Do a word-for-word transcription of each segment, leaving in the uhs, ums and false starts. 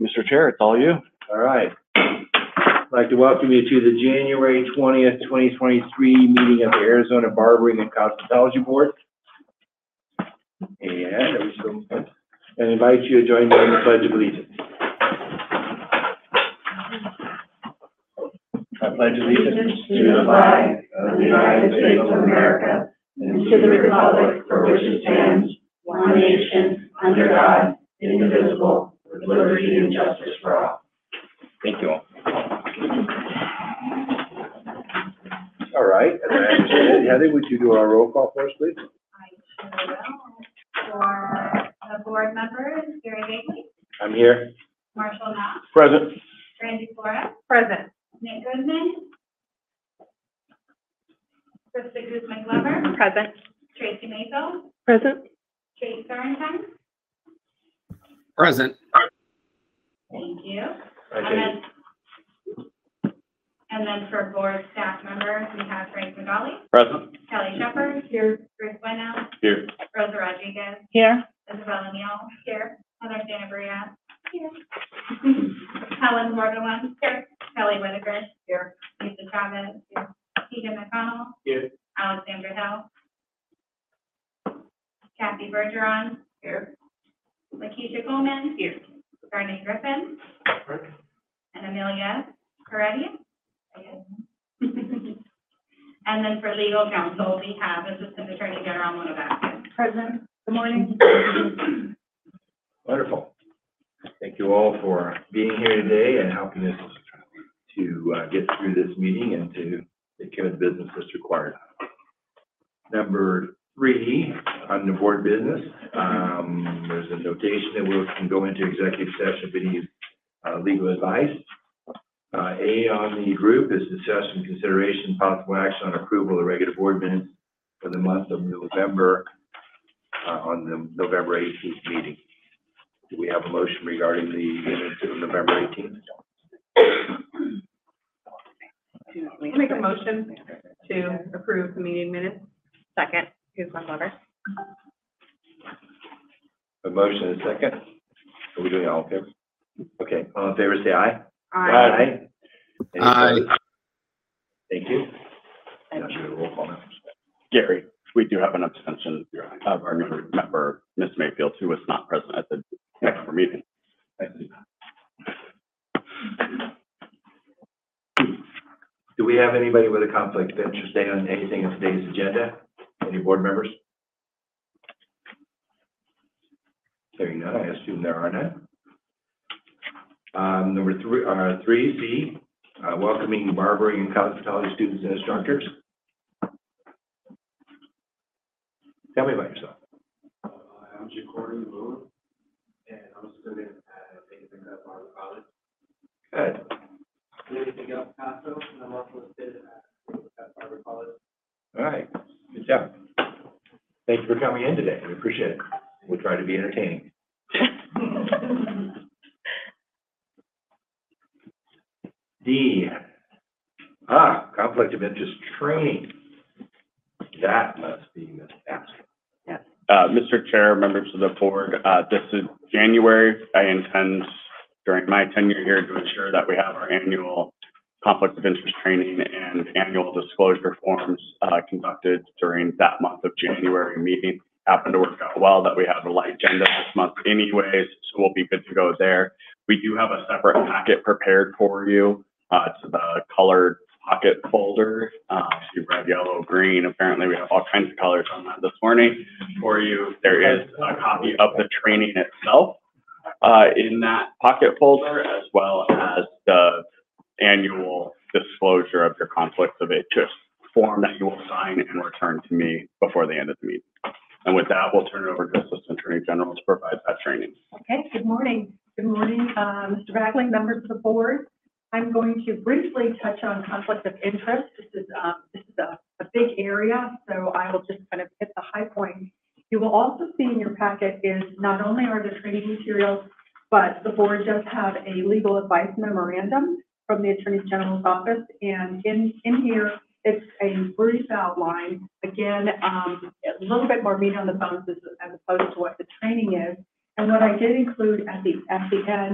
Mister Chair, it's all you. All right. I'd like to welcome you to the January twentieth, twenty twenty-three meeting of the Arizona Barbering and Cosmetology Board. And, are we still, and invite you to join me in the Pledge of Allegiance. I pledge allegiance to the flag of the United States of America and to the republic for which it stands, one nation, under God, indivisible, with liberty and justice for all. Thank you all. All right, as I understand it, Heather, would you do our roll call for us, please? I sure will. For the board members, Gary Bagley, I'm here. Marshall Knox, Present. Randy Flores, Present. Nick Goodman, Krista Guzman Glover, Present. Tracy Mazo, Present. Kate Sorensen. Present. Thank you. I And think, then, and then for board staff members, we have Frank McGauley, Present. Kelly Shepard, Here. Bruce Bueno, Here. Rosa Rodriguez, Here. Isabella Neal, here, Heather Sanabria, here. Helen Morgan, here, Kelly Whitaker, here, Lisa Chavez, here, Keegan McConnell, Here. Alexandra Hill, Kathy Bergeron, here, Lakeisha Coleman, here, Garney Griffin, and Amelia Peretti. And then for legal counsel, we have Assistant Attorney General Mona Vasquez. Present. Good morning. wonderful. Thank you all for being here today and helping us to uh, get through this meeting and to take care of the business that's required. Number three, on the board business, um, there's a notation that we can go into executive session if we need uh, legal advice. Uh, A on the group is discussion, consideration, possible action on approval of the regular board minutes for the month of November, uh, on the November eighteenth meeting. Do we have a motion regarding the minutes of November eighteenth? I'll make a motion to approve the meeting minutes. Second. Here's my letter. A motion and a second. Are we doing all in favor? Okay, all in favor, say aye. Aye. Any Aye. opposed? Thank you. Now, should we roll call now? Gary, we do have an abstention of our new member, Miz Mayfield, who was not present at the next meeting. Do we have anybody with a conflict of interest on anything in today's agenda? Any board members? Hearing none, I assume there are none. Um, number three, uh, three C, uh, welcoming barbering and cosmetology students and instructors. Tell me about yourself. Uh, I'm Jacori Moon, and I'm a student at Basic at Barber College. Good. Miguel Picasso, and I'm also a student at at Barber College. All right. Good job. Thank you for coming in today. We appreciate it. We'll try to be entertaining. D. Ah, conflict of interest training. That must be Miz Astor. Uh, Mister Chair, members of the board, uh, this is January. I intend during my tenure here to ensure that we have our annual conflict of interest training and annual disclosure forms uh, conducted during that month of January meeting. Happened to work out well that we have a light agenda this month anyways, so we'll be good to go there. We do have a separate packet prepared for you. Uh, it's the colored pocket folder. Uh, see red, yellow, green. Apparently we have all kinds of colors on that this morning for you. There is a copy of the training itself uh, in that pocket folder, as well as the annual disclosure of your conflicts of interest form that you will sign and return to me before the end of the meeting. And with that, we'll turn it over to Assistant Attorney General to provide that training. Okay, good morning. Good morning, uh, Mister Bagley, members of the board. I'm going to briefly touch on conflict of interest. This is, uh, this is a, a big area, so I will just kind of hit the high points. You will also see in your packet is not only are the training materials, but the board does have a legal advice memorandum from the Attorney General's office, and in, in here, it's a brief outline. Again, um, a little bit more meat on the bones as, as opposed to what the training is. And what I did include at the at the end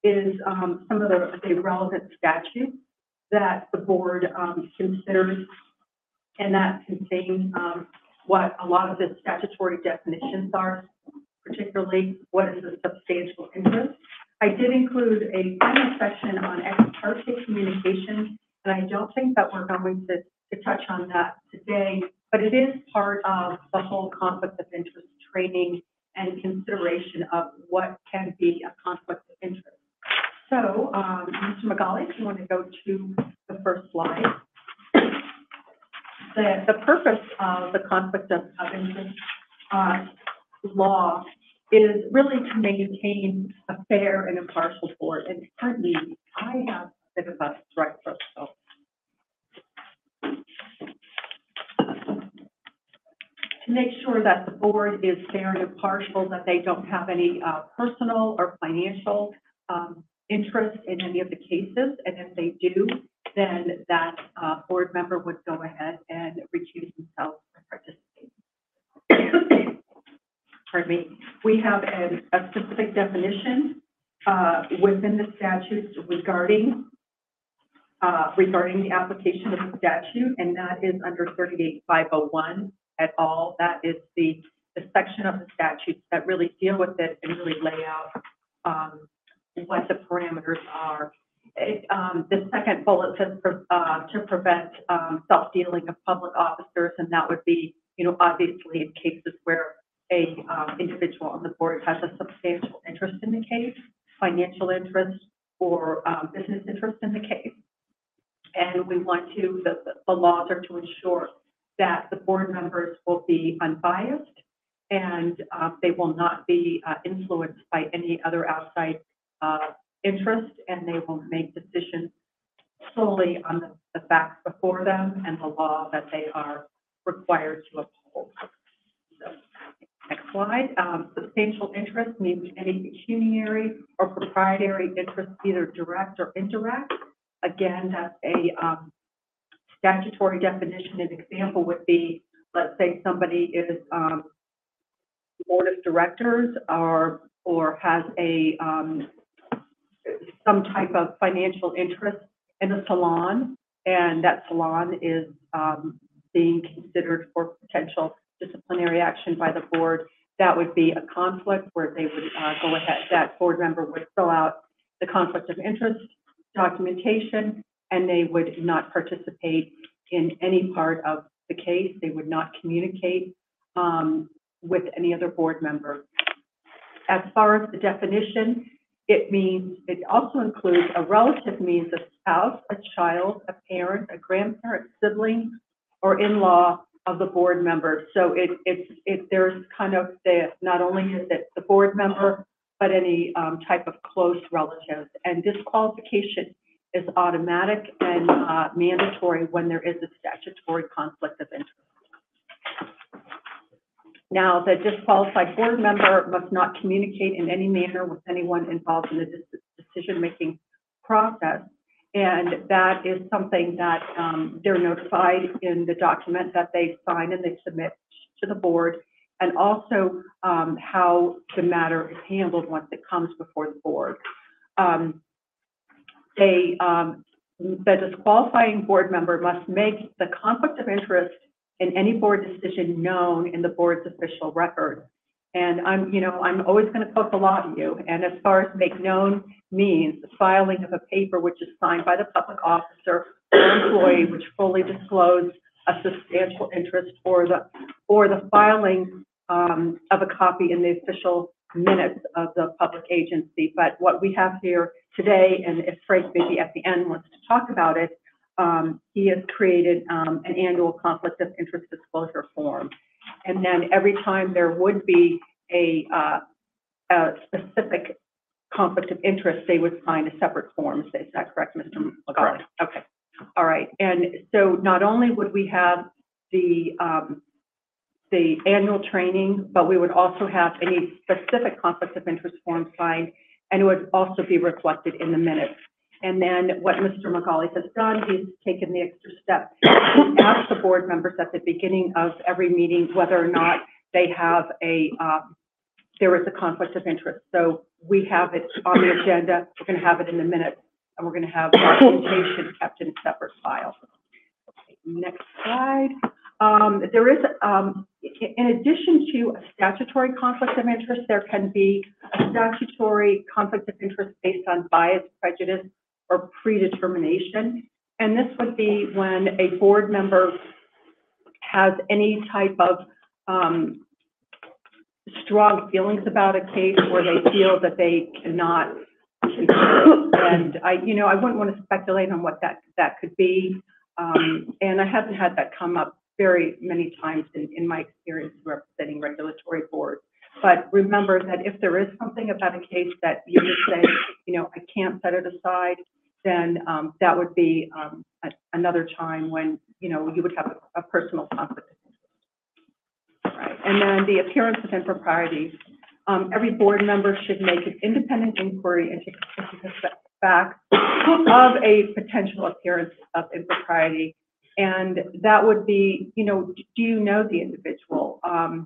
is um, some of the, the relevant statutes that the board um, considers, and that contain um, what a lot of the statutory definitions are, particularly what is a substantial interest. I did include a final section on ex parte communication, and I don't think that we're going to, to touch on that today, but it is part of the whole conflict of interest training and consideration of what can be a conflict of interest. So, um, Mister McGauley, if you want to go to the first slide. The, the purpose of the conflict of, of interest uh, law is really to maintain a fair and impartial board. And currently, I have a bit of a dry throat, so. To make sure that the board is fair and impartial, that they don't have any uh, personal or financial um, interest in any of the cases, and if they do, then that uh, board member would go ahead and recuse themselves from participating. Pardon me. We have a, a specific definition uh, within the statutes regarding uh, regarding the application of the statute, and that is under thirty-eight five oh one et al. That is the the section of the statutes that really deal with it and really lay out um, what the parameters are. It, um, the second bullet says uh, to prevent um, self-dealing of public officers, and that would be, you know, obviously in cases where a um, individual on the board has a substantial interest in the case, financial interest, or um, business interest in the case. And we want to, the, the laws are to ensure that the board members will be unbiased and uh, they will not be uh, influenced by any other outside uh, interest, and they will make decisions solely on the, the facts before them and the law that they are required to uphold. So, next slide. Um, substantial interest means any pecuniary or proprietary interest, either direct or indirect. Again, that's a um, statutory definition. An example would be, let's say somebody is um, board of directors or or has a um, some type of financial interest in a salon, and that salon is um, being considered for potential disciplinary action by the board. That would be a conflict where they would uh, go ahead, that board member would fill out the conflict of interest documentation, and they would not participate in any part of the case. They would not communicate um, with any other board member. As far as the definition, it means, it also includes a relative means a spouse, a child, a parent, a grandparent, sibling, or in-law of the board member. So it, it's, it, there's kind of the, not only is it the board member, but any um, type of close relative. And disqualification is automatic and uh, mandatory when there is a statutory conflict of interest. Now, the disqualified board member must not communicate in any manner with anyone involved in the decision-making process. And that is something that um, they're notified in the document that they sign and they submit to the board, and also um, how the matter is handled once it comes before the board. Um, they, um, the disqualifying board member must make the conflict of interest in any board decision known in the board's official record. And I'm, you know, I'm always going to quote the law to you. And as far as make known means, the filing of a paper which is signed by the public officer or employee which fully disclosed a substantial interest, or the or the filing um, of a copy in the official minutes of the public agency. But what we have here today, and if Frank maybe at the end wants to talk about it, um, he has created um, an annual conflict of interest disclosure form. And then every time there would be a, uh, a specific conflict of interest, they would sign a separate form. Is that correct, Mister McGauley? Correct. Okay. All right. And so not only would we have the um, the annual training, but we would also have any specific conflict of interest form signed, and it would also be reflected in the minutes. And then what Mister McGauley has done, he's taken the extra step to ask the board members at the beginning of every meeting whether or not they have a, um, there is a conflict of interest. So we have it on the agenda, we're going to have it in the minutes, and we're going to have documentation kept in separate files. Okay, next slide. Um, there is, um, in addition to a statutory conflict of interest, there can be a statutory conflict of interest based on bias, prejudice, or predetermination. And this would be when a board member has any type of um, strong feelings about a case where they feel that they cannot consider. And I, you know, I wouldn't want to speculate on what that, that could be. Um, and I haven't had that come up very many times in, in my experience representing regulatory boards. But remember that if there is something about a case that you would say, you know, I can't set it aside, then um, that would be um, a, another time when, you know, you would have a, a personal conflict of interest. Right. And then the appearance of impropriety. Um, every board member should make an independent inquiry into, into the facts of a potential appearance of impropriety. And that would be, you know, do you know the individual? Um,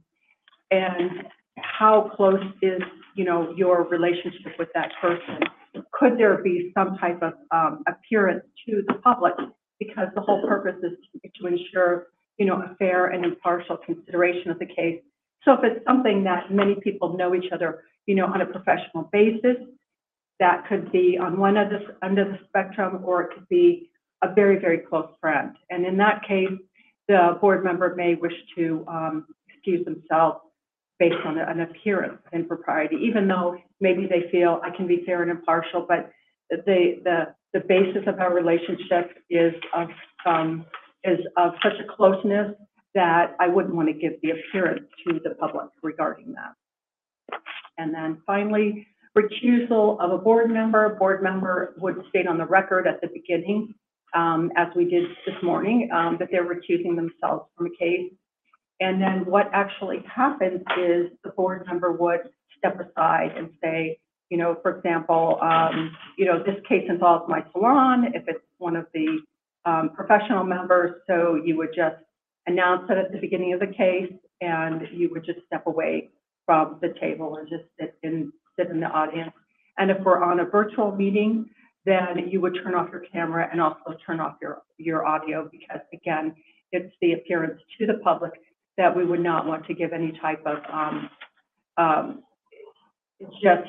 and how close is, you know, your relationship with that person? Could there be some type of um, appearance to the public? Because the whole purpose is to, to ensure, you know, a fair and impartial consideration of the case. So if it's something that many people know each other, you know, on a professional basis, that could be on one of the, under the spectrum, or it could be a very, very close friend. And in that case, the board member may wish to um, excuse themselves based on an appearance of impropriety, even though maybe they feel I can be fair and impartial, but the the the basis of our relationship is of um, is of such a closeness that I wouldn't want to give the appearance to the public regarding that. And then finally, recusal of a board member. A board member would state on the record at the beginning, um, as we did this morning, um, that they're recusing themselves from a case. And then what actually happens is the board member would step aside and say, you know, for example, um, you know, this case involves my salon, if it's one of the um, professional members, so you would just announce it at the beginning of the case, and you would just step away from the table and just sit in, sit in the audience. And if we're on a virtual meeting, then you would turn off your camera and also turn off your, your audio, because again, it's the appearance to the public that we would not want to give any type of um, um, just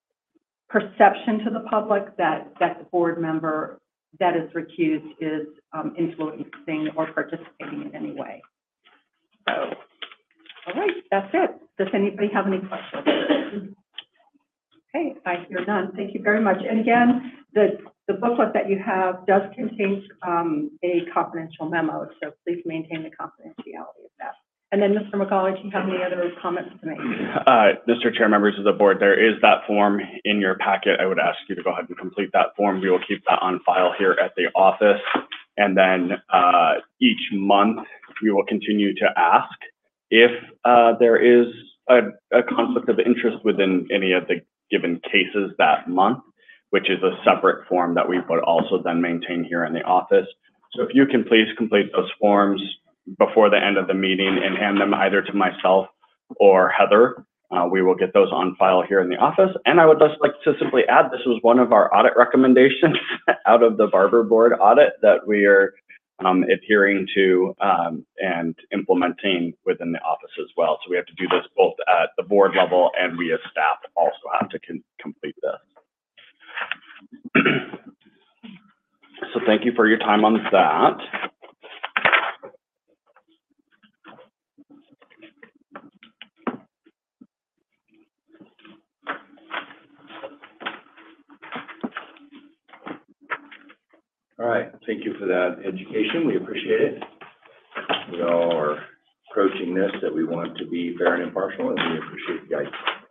perception to the public that, that the board member that is recused is um, influencing or participating in any way. So, all right, that's it. Does anybody have any questions? Okay, I hear none. Thank you very much. And again, the, the booklet that you have does contain um, a confidential memo, so please maintain the confidentiality of that. And then, Mister McCauley, do you have any other comments to make? Uh, Mister Chair, members of the board, there is that form in your packet. I would ask you to go ahead and complete that form. We will keep that on file here at the office. And then uh, each month, we will continue to ask if uh, there is a, a conflict of interest within any of the given cases that month, which is a separate form that we would also then maintain here in the office. So if you can please complete those forms before the end of the meeting and hand them either to myself or Heather, uh, we will get those on file here in the office. And I would just like to simply add, this was one of our audit recommendations out of the Barber Board audit that we are um, adhering to um, and implementing within the office as well. So we have to do this both at the board level, and we as staff also have to complete this. So thank you for your time on that. All right, thank you for that education. We appreciate it. We all are approaching this that we want to be fair and impartial, and we appreciate the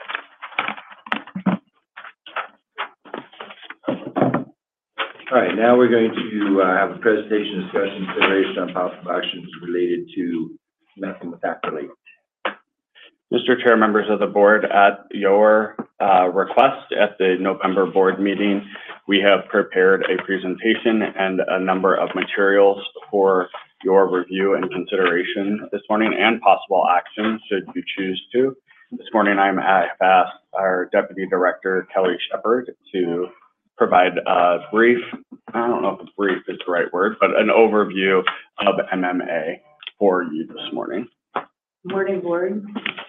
guidance. All right, now we're going to uh, have a presentation, discussion, consideration on possible actions related to methacrylate. Mister Chair, members of the board, at your uh, request at the November board meeting, we have prepared a presentation and a number of materials for your review and consideration this morning, and possible action should you choose to. this morning I'm, I have asked our Deputy Director, Kelly Shepard, to provide a brief, I don't know if a brief is the right word, but an overview of M M A for you this morning. Morning, Board.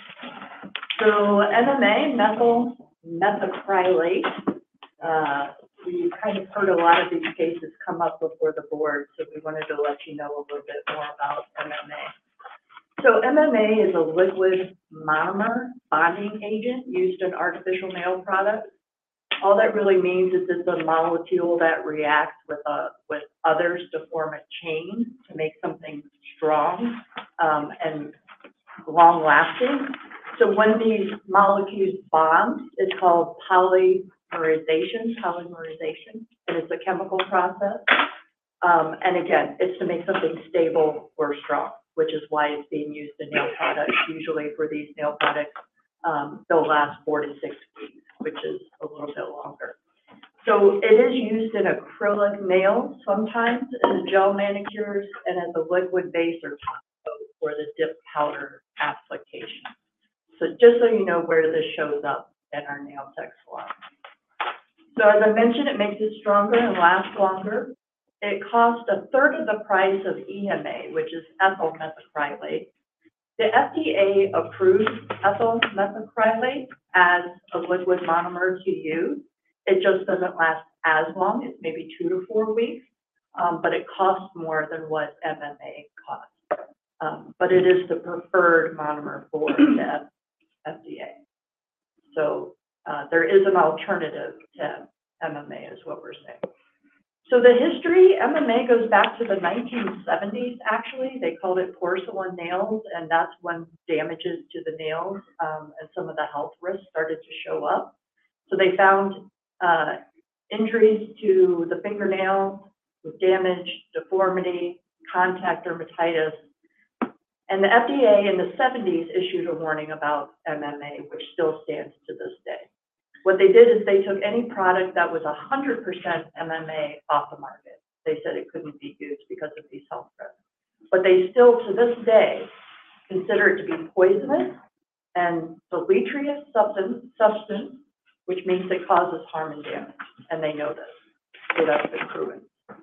So M M A, methyl methacrylate, uh, we've kind of heard a lot of these cases come up before the board, so we wanted to let you know a little bit more about M M A. So M M A is a liquid monomer bonding agent used in artificial nail products. All that really means is it's a molecule that reacts with, uh, with others to form a chain to make something strong um, and long-lasting. So when these molecules bond, it's called polymerization, polymerization, and it's a chemical process. Um, and again, it's to make something stable or strong, which is why it's being used in nail products. Usually for these nail products, um, they'll last four to six weeks, which is a little bit longer. So it is used in acrylic nails sometimes, in gel manicures, and as a liquid base or top coat for the dip powder application. So just so you know where this shows up in our nail tech salon. So as I mentioned, it makes it stronger and lasts longer. It costs a third of the price of E M A, which is ethyl methacrylate. The F D A approved ethyl methacrylate as a liquid monomer to use. It just doesn't last as long. It's maybe two to four weeks, um, but it costs more than what M M A costs. Um, but it is the preferred monomer for the F D A. So uh, there is an alternative to M M A is what we're saying. So the history, M M A goes back to the nineteen seventies, actually. They called it porcelain nails, and that's when damages to the nails um, and some of the health risks started to show up. So they found uh, injuries to the fingernail with damage, deformity, contact dermatitis. And the F D A in the seventies issued a warning about M M A, which still stands to this day. What they did is they took any product that was one hundred percent M M A off the market. They said it couldn't be used because of these health risks. But they still, to this day, consider it to be poisonous and deleterious substance, substance, which means it causes harm and damage. And they know this, so that's been proven.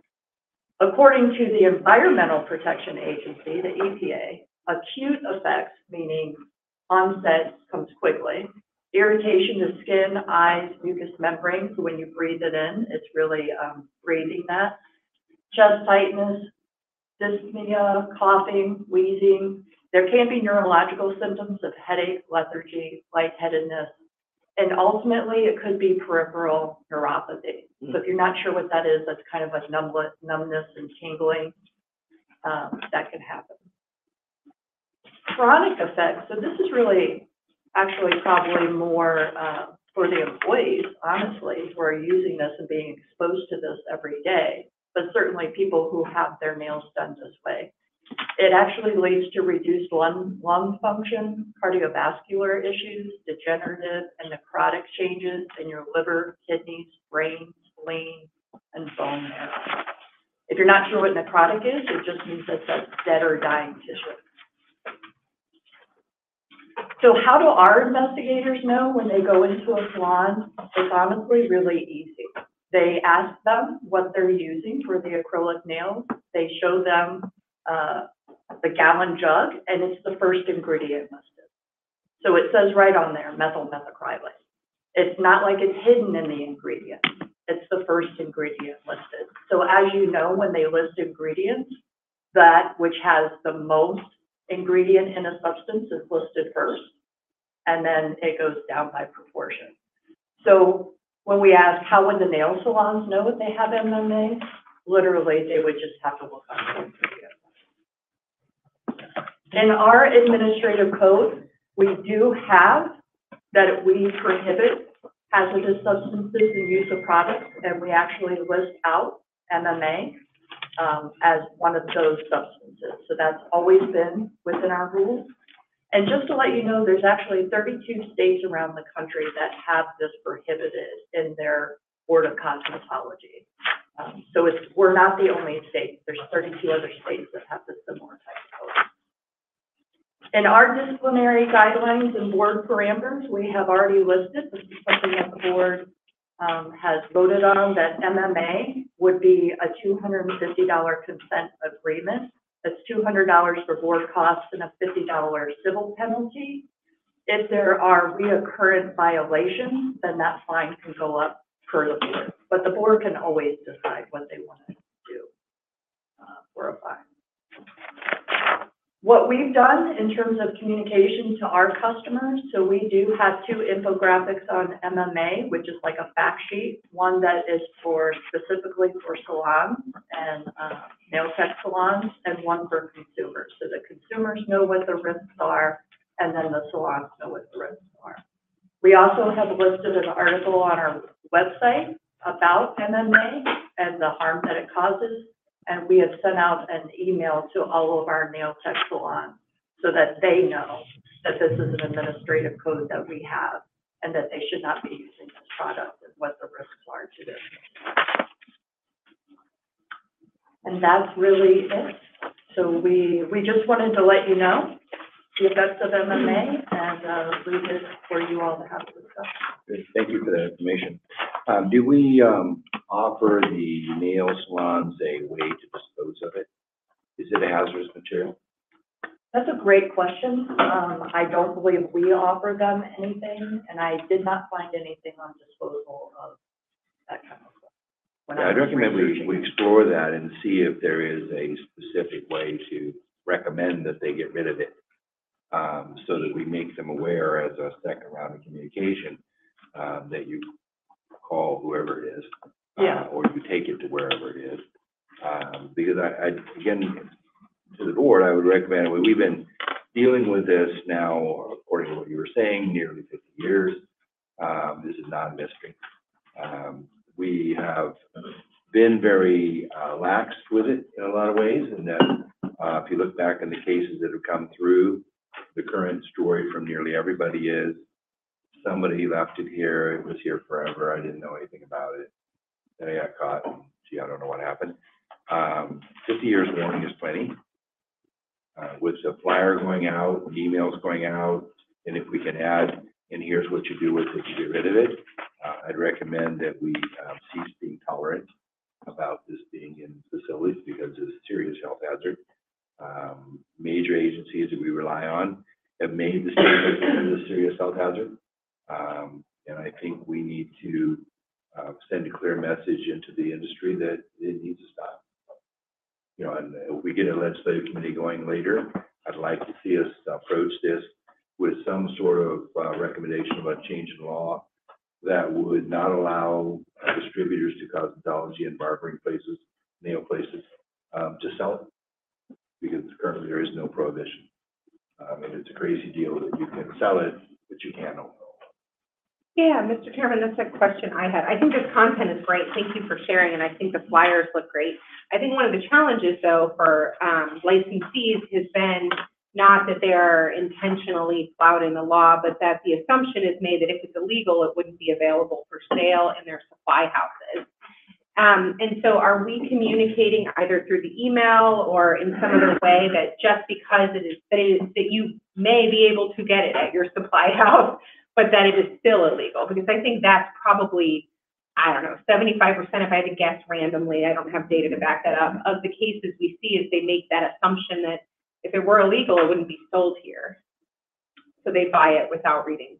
According to the Environmental Protection Agency, the E P A, acute effects, meaning onset comes quickly, irritation to skin, eyes, mucous membrane, so when you breathe it in, it's really um, breathing that. Chest tightness, dyspnea, coughing, wheezing. There can be neurological symptoms of headache, lethargy, lightheadedness, and ultimately it could be peripheral neuropathy. So if you're not sure what that is, that's kind of like numbness, numbness and tingling. Um, that can happen. Chronic effects, so this is really actually probably more uh, for the employees, honestly, who are using this and being exposed to this every day, but certainly people who have their nails done this way. It actually leads to reduced lung, lung function, cardiovascular issues, degenerative and necrotic changes in your liver, kidneys, brain, spleen, and bone marrow. If you're not sure what necrotic is, it just means that that's dead or dying tissue. So how do our investigators know when they go into a salon? It's honestly really easy. They ask them what they're using for the acrylic nails. They show them uh, the gallon jug, and it's the first ingredient listed. So it says right on there, methyl methacrylate. It's not like it's hidden in the ingredient. It's the first ingredient listed. So as you know, when they list ingredients, that which has the most ingredient in a substance is listed first, and then it goes down by proportion. So when we ask how would the nail salons know if they have M M A, literally they would just have to look on the ingredient. In our administrative code, we do have that we prohibit hazardous substances and use of products, and we actually list out M M A um, as one of those substances. So that's always been within our rules. And just to let you know, there's actually thirty-two states around the country that have this prohibited in their Board of Cosmetology. Um, so it's, we're not the only state. There's thirty-two other states that have the similar type of code. In our disciplinary guidelines and board parameters, we have already listed, this is something that the board um, has voted on, that M M A would be a two hundred fifty dollar consent agreement. That's two hundred dollars for board costs and a fifty dollar civil penalty. If there are reoccurrent violations, then that fine can go up per the board. But the board can always decide what they want to do uh, for a fine. What we've done in terms of communication to our customers, so we do have two infographics on M M A, which is like a fact sheet, one that is for specifically for salons and uh, nail tech salons, and one for consumers. So the consumers know what the risks are, and then the salons know what the risks are. We also have listed an article on our website about M M A and the harm that it causes. And we have sent out an email to all of our nail tech salons so that they know that this is an administrative code that we have and that they should not be using this product and what the risks are to them. And that's really it. So we, we just wanted to let you know the effects of M M A and uh, leave it for you all to have a discussion. Good. Thank you for that information. Um, do we, um, offer the nail salons a way to dispose of it? Is it a hazardous material? That's a great question. Um, I don't believe we offer them anything, and I did not find anything on disposal of that kind of stuff. when I Yeah, I'd was recommend we, researching we it. explore that and see if there is a specific way to recommend that they get rid of it. Um, so that we make them aware as a second round of communication, um, that you call whoever it is. Yeah. Uh, or you take it to wherever it is. Um, because I, I, again, to the board, I would recommend, we've been dealing with this now, according to what you were saying, nearly fifty years. Um, this is not a mystery. Um, we have been very uh, lax with it in a lot of ways, and that uh, if you look back in the cases that have come through, the current story from nearly everybody is somebody left it here, it was here forever, I didn't know anything about it. Then I got caught, and gee, I don't know what happened. Um, fifty years warning is plenty. Uh, with the flyer going out, emails going out, and if we can add, and here's what you do with it to get rid of it, uh, I'd recommend that we um, cease being tolerant about this being in facilities because it's a serious health hazard. Um, major agencies that we rely on have made the statement as a serious health hazard. Um, and I think we need to uh, send a clear message into the industry that it needs to stop. You know, and if we get a legislative committee going later, I'd like to see us approach this with some sort of uh, recommendation about change in law that would not allow uh, distributors to cosmetology and barbering places, nail places, um, to sell it. Because currently there is no prohibition. Um, and it's a crazy deal that you can sell it, but you can't own it. Yeah, Mister Chairman, that's a question I had. I think this content is great. Thank you for sharing, and I think the flyers look great. I think one of the challenges, though, for um, licensees has been not that they're intentionally flouting the law, but that the assumption is made that if it's illegal, it wouldn't be available for sale in their supply houses. Um, and so are we communicating either through the email or in some other way that just because it is, that, it is, that you may be able to get it at your supply house, but that it is still illegal? Because I think that's probably, I don't know, seventy-five percent, if I had to guess randomly, I don't have data to back that up, of the cases we see is they make that assumption that if it were illegal, it wouldn't be sold here. So they buy it without reading.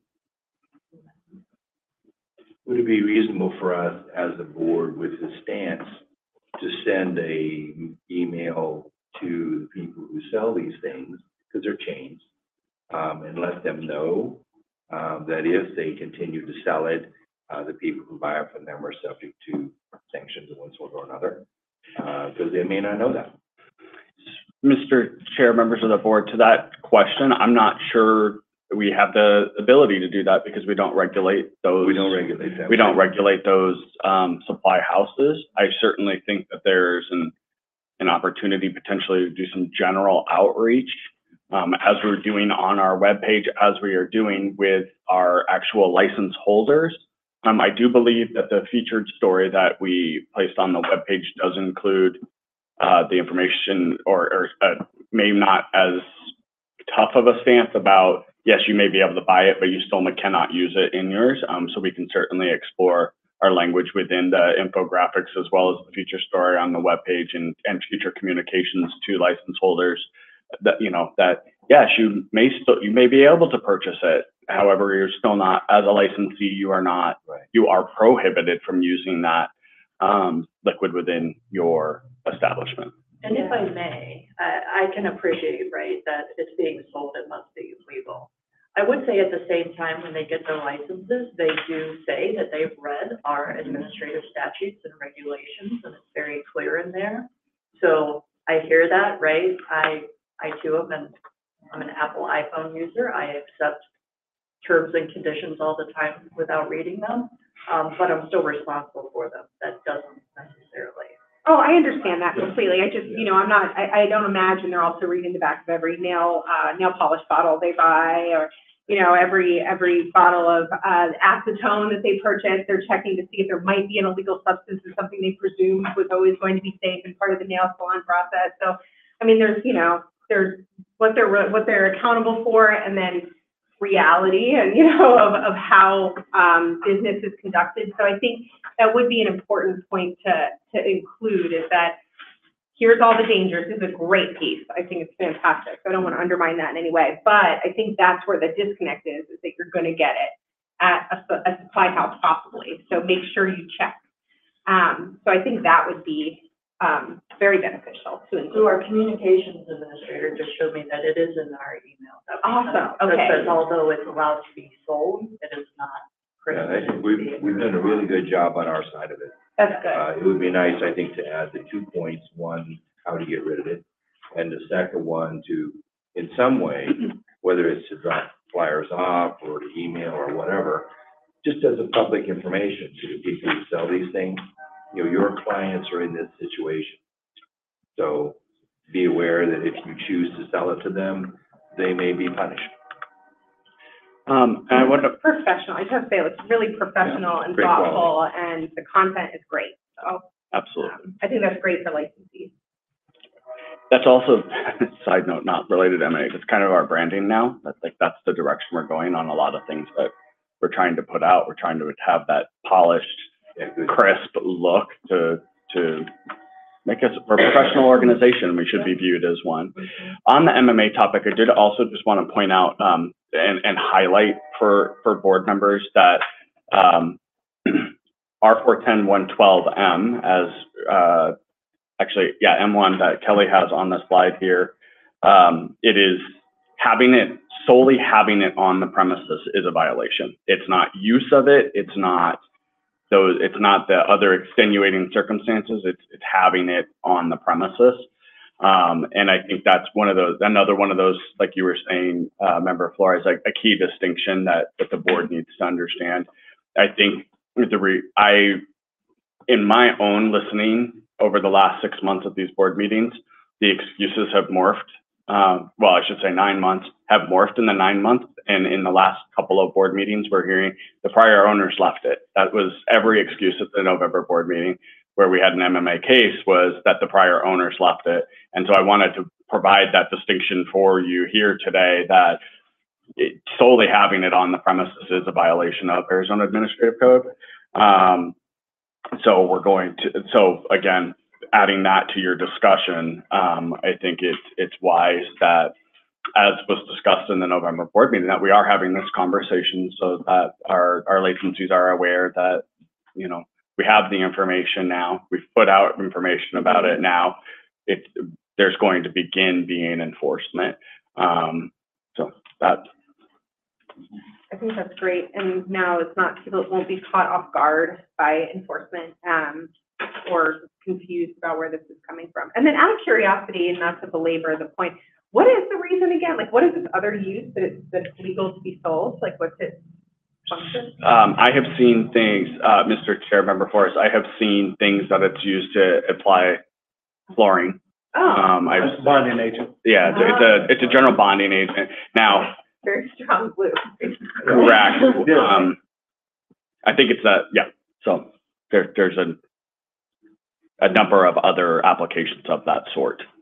Would it be reasonable for us as a board with the stance to send a email to the people who sell these things, because they're chains, um, and let them know um, that if they continue to sell it, uh, the people who buy it from them are subject to sanctions of one sort or another, because uh, they may not know that. Mister Chair, members of the board, to that question, I'm not sure we have the ability to do that because we don't regulate those. We don't regulate that. We don't regulate those um, supply houses. I certainly think that there's an, an opportunity potentially to do some general outreach um, as we're doing on our webpage, as we are doing with our actual license holders. Um, I do believe that the featured story that we placed on the webpage does include uh, the information, or, or uh, maybe not as tough of a stance about, yes, you may be able to buy it, but you still cannot use it in yours. Um, so we can certainly explore our language within the infographics as well as the feature story on the webpage and, and future communications to license holders that, you know, that, yes, you may still, you may be able to purchase it. However, you're still not, as a licensee, you are not, Right. you are prohibited from using that um, liquid within your establishment. And if I may, I, I can appreciate, right, that it's being sold, it must be legal. I would say at the same time, when they get their licenses, they do say that they've read our administrative statutes and regulations, and it's very clear in there. So I hear that, right? I, I too am an, I'm an Apple iPhone user. I accept terms and conditions all the time without reading them, um, but I'm still responsible for them. That doesn't necessarily. Oh, I understand that completely. I just, you know, I'm not, I, I don't imagine they're also reading the back of every nail, uh, nail polish bottle they buy, or, you know, every, every bottle of, uh, acetone that they purchase. They're checking to see if there might be an illegal substance or something they presumed was always going to be safe and part of the nail salon process. So, I mean, there's, you know, there's what they're, what they're accountable for, and then reality and, you know, of, of how, um, business is conducted. So I think that would be an important point to, to include, is that here's all the dangers. This is a great piece. I think it's fantastic. So I don't want to undermine that in any way, but I think that's where the disconnect is, is that you're going to get it at a, a supply house possibly. So make sure you check. Um, so I think that would be, um, very beneficial to include. So our communications administrator just showed me that it is in our email. That we Awesome, sent. okay. That says although it's allowed to be sold, it is not Yeah, I permitted think to we've, be. we've done a really good job on our side of it. That's good. Uh, it would be nice, I think, to add the two points, one, how to get rid of it, and the second one to, in some way, whether it's to drop flyers off or to email or whatever, just as a public information to the people who sell these things, you know, your clients are in this situation. So be aware that if you choose to sell it to them, they may be punished. Um, and I would, Professional. I just have to say, it's really professional and great thoughtful, and the content is great. So, absolutely. um, I think that's great for licensees. That's also, side note, not related to M and A, it's kind of our branding now. That's like, that's the direction we're going on a lot of things that we're trying to put out. We're trying to have that polished, Yeah, good. crisp look to, to make us, we're a professional organization. We should be viewed as one. On the M M A topic, I did also just want to point out, um, and, and highlight for, for board members that, um, R four ten one twelve M, as, uh, actually, yeah, M one that Kelly has on the slide here, um, it is having it, solely having it on the premises is a violation. It's not use of it, it's not those, it's not the other extenuating circumstances, it's, it's having it on the premises. Um, and I think that's one of those, another one of those, like you were saying, uh, Member Flores, like a key distinction that, that the board needs to understand. I think the re, I, in my own listening over the last six months of these board meetings, the excuses have morphed. Um, well, I should say nine months have morphed in the nine months. And in the last couple of board meetings, we're hearing the prior owners left it. That was every excuse at the November board meeting where we had an M M A case, was that the prior owners left it. And so I wanted to provide that distinction for you here today, that it, solely having it on the premises is a violation of Arizona Administrative Code. Um, so we're going to, so again, adding that to your discussion, um, I think it's, it's wise that, as was discussed in the November board meeting, that we are having this conversation so that our, our licensees are aware that, you know, we have the information now, we've put out information about it now, it, there's going to begin being enforcement. Um, so that. I think that's great. And now it's not, people won't be caught off guard by enforcement, um, or confused about where this is coming from. And then out of curiosity, and not to belabor the point, what is the reason again? Like, what is this other use that it's, that's legal to be sold? Like, what's its function? Um, I have seen things, uh, Mister Chair, Member Forrest, I have seen things that it's used to apply flooring. Oh, Um, I've, That's a bonding agent. yeah, it's, it's a, it's a general bonding agent. Now, very strong glue. correct, um, I think it's a, yeah, so there, there's a, a number of other applications of that sort.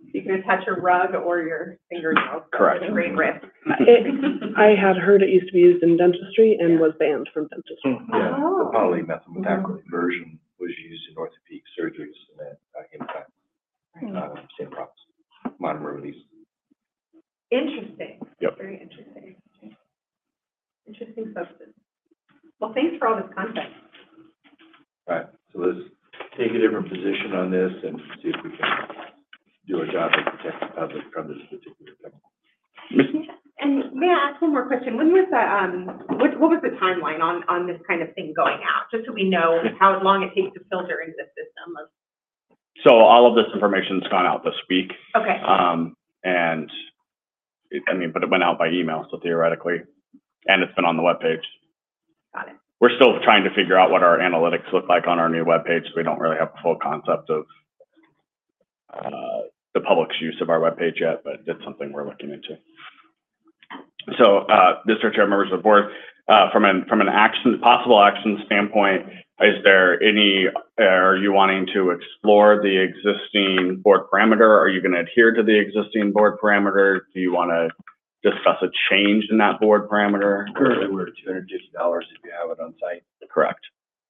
You can attach your rug or your fingernails. so Correct. It's a great risk. It, I had heard it used to be used in dentistry and was banned from dentistry. Yeah, the Oh. polymethylmethacrylate version was used in orthopedic surgery to cement uh, implants. Uh, same process, monomer release. Interesting. Yep. Very interesting. Interesting substance. Well, thanks for all this content. All right, so let's take a different position on this and see if we can do our job to protect the public from this particular chemical. And may I ask one more question? When was the, um, what, what was the timeline on, on this kind of thing going out? Just so we know how long it takes to filter into the system of, So all of this information's gone out this week. okay. Um, and it, I mean, but it went out by email, so theoretically, and it's been on the webpage. Got it. We're still trying to figure out what our analytics look like on our new webpage. So we don't really have a full concept of uh, the public's use of our webpage yet, but it's something we're looking into. So, uh, Mister Chair, members of the board, uh, from an from an action possible action standpoint, is there any? Are you wanting to explore the existing board parameter? Are you going to adhere to the existing board parameter? Do you want to discuss a change in that board parameter? Currently, we're at two hundred fifty dollars if you have it on site. Correct.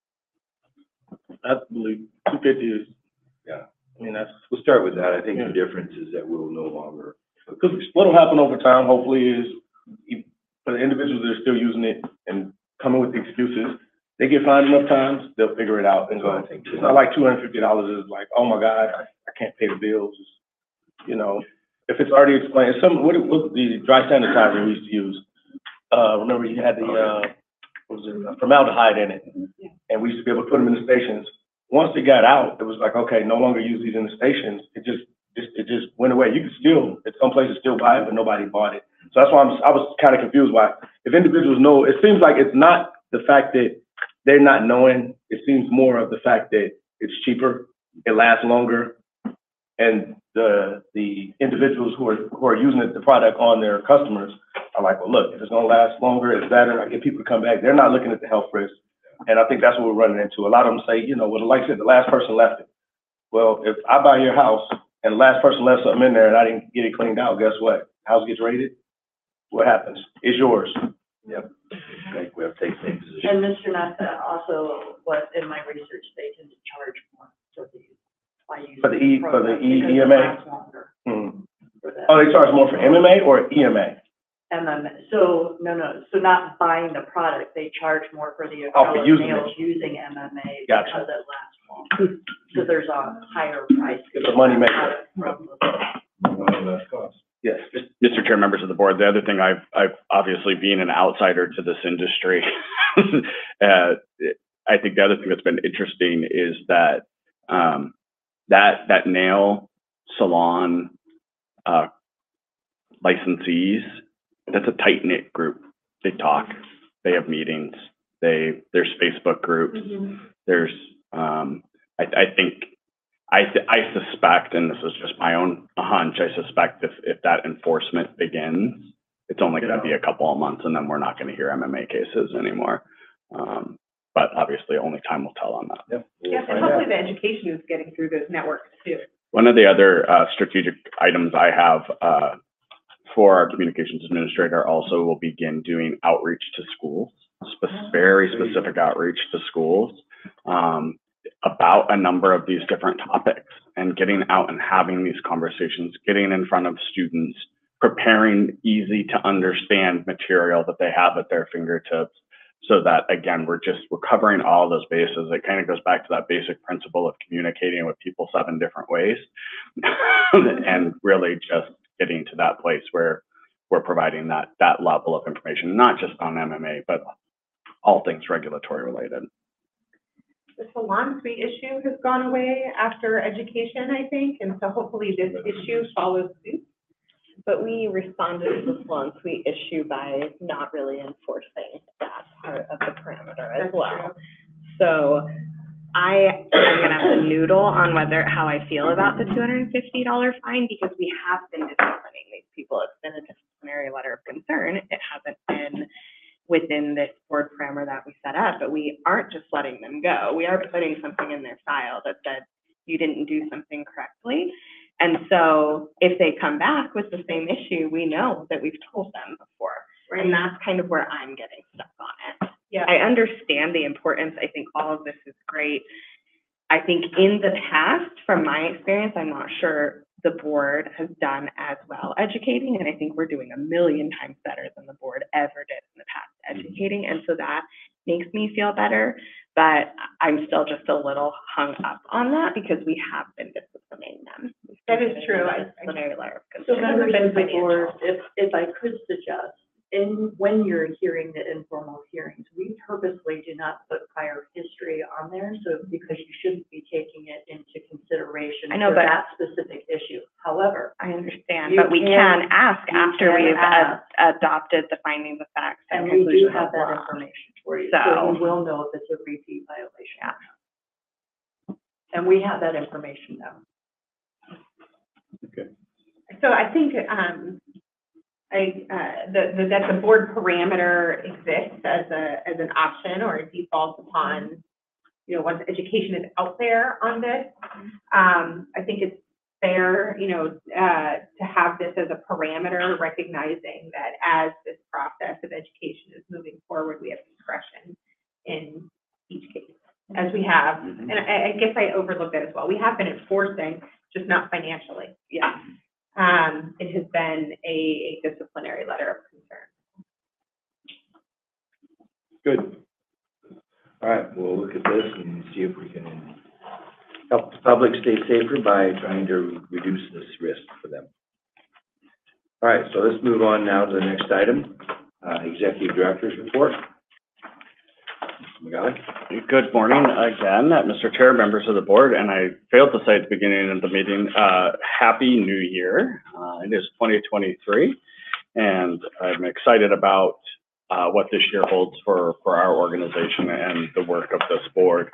I believe two fifty is, Yeah, I mean, that's, we'll start with that. I think the Yeah. difference is that we'll no longer. because what'll happen over time, hopefully, is if- for the individuals that are still using it and coming with the excuses, they get fined enough times, they'll figure it out and go. I think It's not like two hundred fifty dollars is like, oh my God, I, I can't pay the bills. You know, if it's already explained, some, what, what the dry sanitizer we used to use, uh, remember you had the, uh, what was it, formaldehyde in it. And we used to be able to put them in the stations. Once it got out, it was like, okay, no longer use these in the stations. It just, just, it just went away. You could still, at some places still buy it, but nobody bought it. So that's why I'm, I was kind of confused why, if individuals know, it seems like it's not the fact that they're not knowing, it seems more of the fact that it's cheaper, it lasts longer, and the the individuals who are who are using it, the product on their customers are like, well, look, if it's gonna last longer, it's better. I get people to come back. They're not looking at the health risk, and I think that's what we're running into. A lot of them say, you know, well, like I said, the last person left it. Well, if I buy your house and the last person left something in there and I didn't get it cleaned out, guess what? House gets raided. What happens? It's yours. Yep. I think we have to take the same position. And Mister Nessa, also, what in my research, they tend to charge more for the, I use. For the E- for the E- because it E M A? lasts longer Hmm. for that. Oh, they charge more for M M A or E M A? M M A, so, no, no, so not buying the product, they charge more for the Oh, for acrylic using nails it. using M M A Gotcha. because it lasts longer. So there's a higher price. It's a moneymaker. From the- Well, that's cost. Yes. Mister Chair, members of the board, the other thing I've, I've obviously being an outsider to this industry, uh, I think the other thing that's been interesting is that, um, that, that nail salon, uh, licensees, that's a tight knit group. They talk, they have meetings, they, there's Facebook groups, there's, um, I, I think, I, I suspect, and this is just my own hunch, I suspect if, if that enforcement begins, it's only going to be a couple of months and then we're not going to hear M M A cases anymore. Um, but obviously only time will tell on that. Yep. we'll Yes, and find out. hopefully the education is getting through those networks too. One of the other uh, strategic items I have uh, for our communications administrator also will begin doing outreach to schools, spe- very specific outreach to schools. Um, about a number of these different topics and getting out and having these conversations, getting in front of students, preparing easy to understand material that they have at their fingertips so that, again, we're just, we're covering all those bases. It kind of goes back to that basic principle of communicating with people seven different ways and really just getting to that place where we're providing that, that level of information, not just on M M A, but all things regulatory related. The salon suite issue has gone away after education, I think, and so hopefully this issue follows suit. But we responded to the salon suite issue by not really enforcing that part of the parameter as That's well. true. So I am gonna have to noodle on whether, how I feel about the two hundred and fifty dollar fine, because we have been disciplining these people. It's been a disciplinary letter of concern. It hasn't been within this board parameter that we set up, but we aren't just letting them go. We are putting something in their file that said you didn't do something correctly. And so if they come back with the same issue, we know that we've told them before. And that's kind of where I'm getting stuck on it. Yeah. I understand the importance. I think all of this is great. I think in the past, from my experience, I'm not sure the board has done as well educating, and I think we're doing a million times better than the board ever did in the past educating, and so that makes me feel better, but I'm still just a little hung up on that because we have been disciplining them. That is true. I- I- Disciplinary letter of So concern. members of the financial. board, if, if I could suggest, in, when you're hearing the informal hearings, we purposely do not put prior history on there, so because you shouldn't be taking it into consideration I know, for but- that specific issue. However, I understand, You but we can- can ask you after can we've ad- ask. adopted the findings of facts and and we do conclusions have of that law. information for you, so So- you will know if it's a repeat violation. And we have that information now. So I think, um, I, uh, the, the, that the board parameter exists as a, as an option or a default upon, you know, once education is out there on this. Um, I think it's fair, you know, uh, to have this as a parameter, recognizing that as this process of education is moving forward, we have discretion in each case, as we have. And I, I guess I overlooked that as well. We have been enforcing, just not financially. Yeah. Um, it has been a, a disciplinary letter of concern. Good. All right, we'll look at this and see if we can help the public stay safer by trying to reduce this risk for them. All right, so let's move on now to the next item, uh, Executive Director's Report. Mister McGowan. Good morning again, uh, Mister Chair, members of the board, and I failed to say at the beginning of the meeting, uh, Happy New Year. Uh, it is twenty twenty-three, and I'm excited about uh, what this year holds for, for our organization and the work of this board.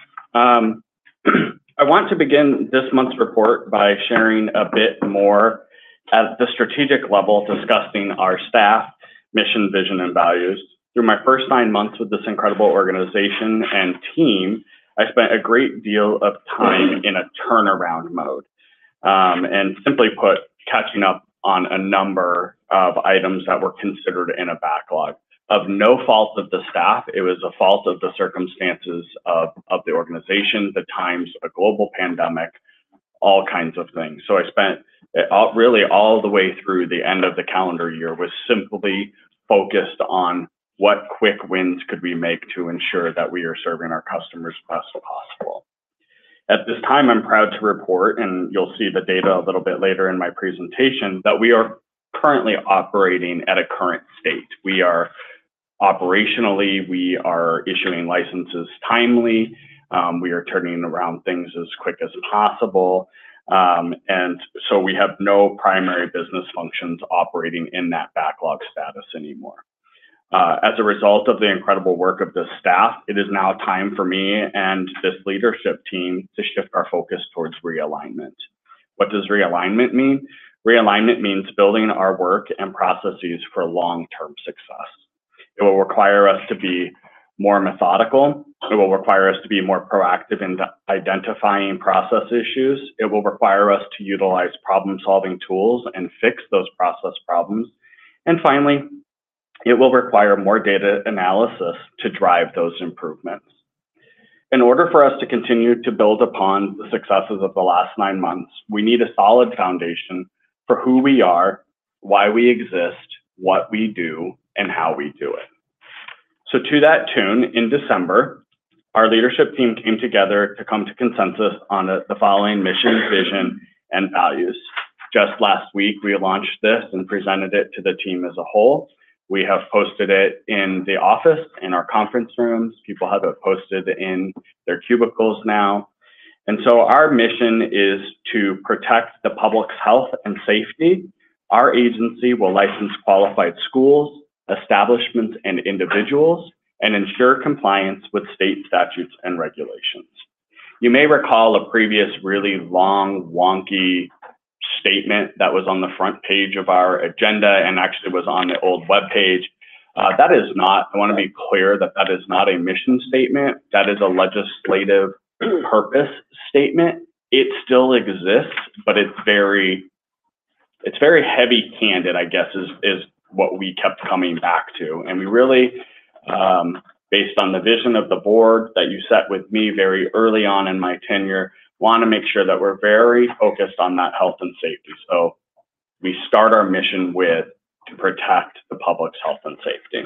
Um, I want to begin this month's report by sharing a bit more at the strategic level, discussing our staff, mission, vision, and values. Through my first nine months with this incredible organization and team, I spent a great deal of time in a turnaround mode. Um, and simply put, catching up on a number of items that were considered in a backlog. Of no fault of the staff, it was a fault of the circumstances of, of the organization, the times, a global pandemic, all kinds of things. So I spent it all, really all the way through the end of the calendar year was simply focused on what quick wins could we make to ensure that we are serving our customers best possible. At this time, I'm proud to report, and you'll see the data a little bit later in my presentation, that we are currently operating at a current state. We are operationally, we are issuing licenses timely, um, we are turning around things as quick as possible, um, and so we have no primary business functions operating in that backlog status anymore. Uh, as a result of the incredible work of this staff, it is now time for me and this leadership team to shift our focus towards realignment. What does realignment mean? Realignment means building our work and processes for long-term success. It will require us to be more methodical. It will require us to be more proactive in identifying process issues. It will require us to utilize problem-solving tools and fix those process problems. And finally, it will require more data analysis to drive those improvements. In order for us to continue to build upon the successes of the last nine months, we need a solid foundation for who we are, why we exist, what we do, and how we do it. So to that tune, in December, our leadership team came together to come to consensus on a, the following mission, vision, and values. Just last week, we launched this and presented it to the team as a whole. We have posted it in the office, in our conference rooms. People have it posted in their cubicles now. And so our mission is to protect the public's health and safety. Our agency will license qualified schools, establishments, and individuals, and ensure compliance with state statutes and regulations. You may recall a previous really long, wonky statement that was on the front page of our agenda and actually was on the old web page. Uh, that is not, I want to be clear that that is not a mission statement. That is a legislative purpose statement. It still exists, but it's very it's very heavy-handed, I guess, is, is what we kept coming back to. And we really, um, based on the vision of the board that you set with me very early on in my tenure, want to make sure that we're very focused on that health and safety. So we start our mission with to protect the public's health and safety.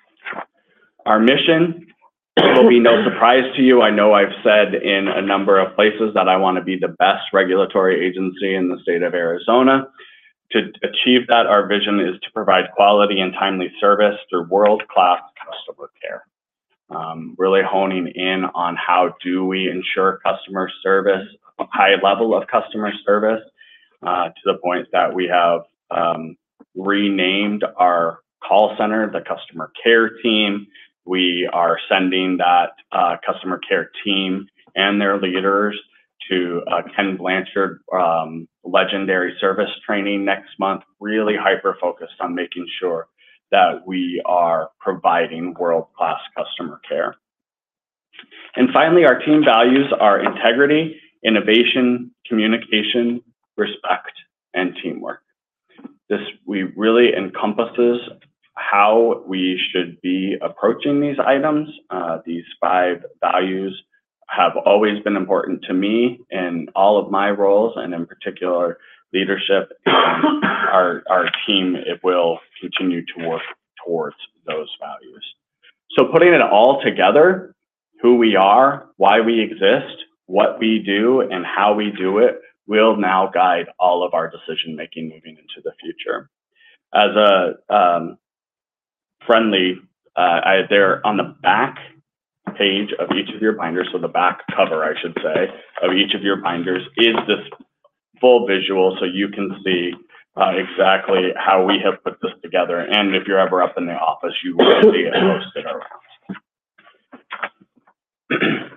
Our mission will be no surprise to you. I know I've said in a number of places that I want to be the best regulatory agency in the state of Arizona. To achieve that, our vision is to provide quality and timely service through world-class customer care. Um, really honing in on how do we ensure customer service, a high level of customer service, uh, to the point that we have um, renamed our call center the customer care team. We are sending that uh, customer care team and their leaders to uh, Ken Blanchard um, legendary service training next month, really hyper-focused on making sure that we are providing world-class customer care. And finally, our team values are integrity, innovation, communication, respect, and teamwork. This we really encompasses how we should be approaching these items. Uh, these five values have always been important to me in all of my roles, and in particular, leadership, and our, our team, it will continue to work towards those values. So putting it all together, who we are, why we exist, what we do, and how we do it will now guide all of our decision-making moving into the future. As a um, friendly, uh, I, there on the back page of each of your binders, so the back cover, I should say, of each of your binders is this full visual, so you can see uh, exactly how we have put this together. And if you're ever up in the office, you will see it posted around.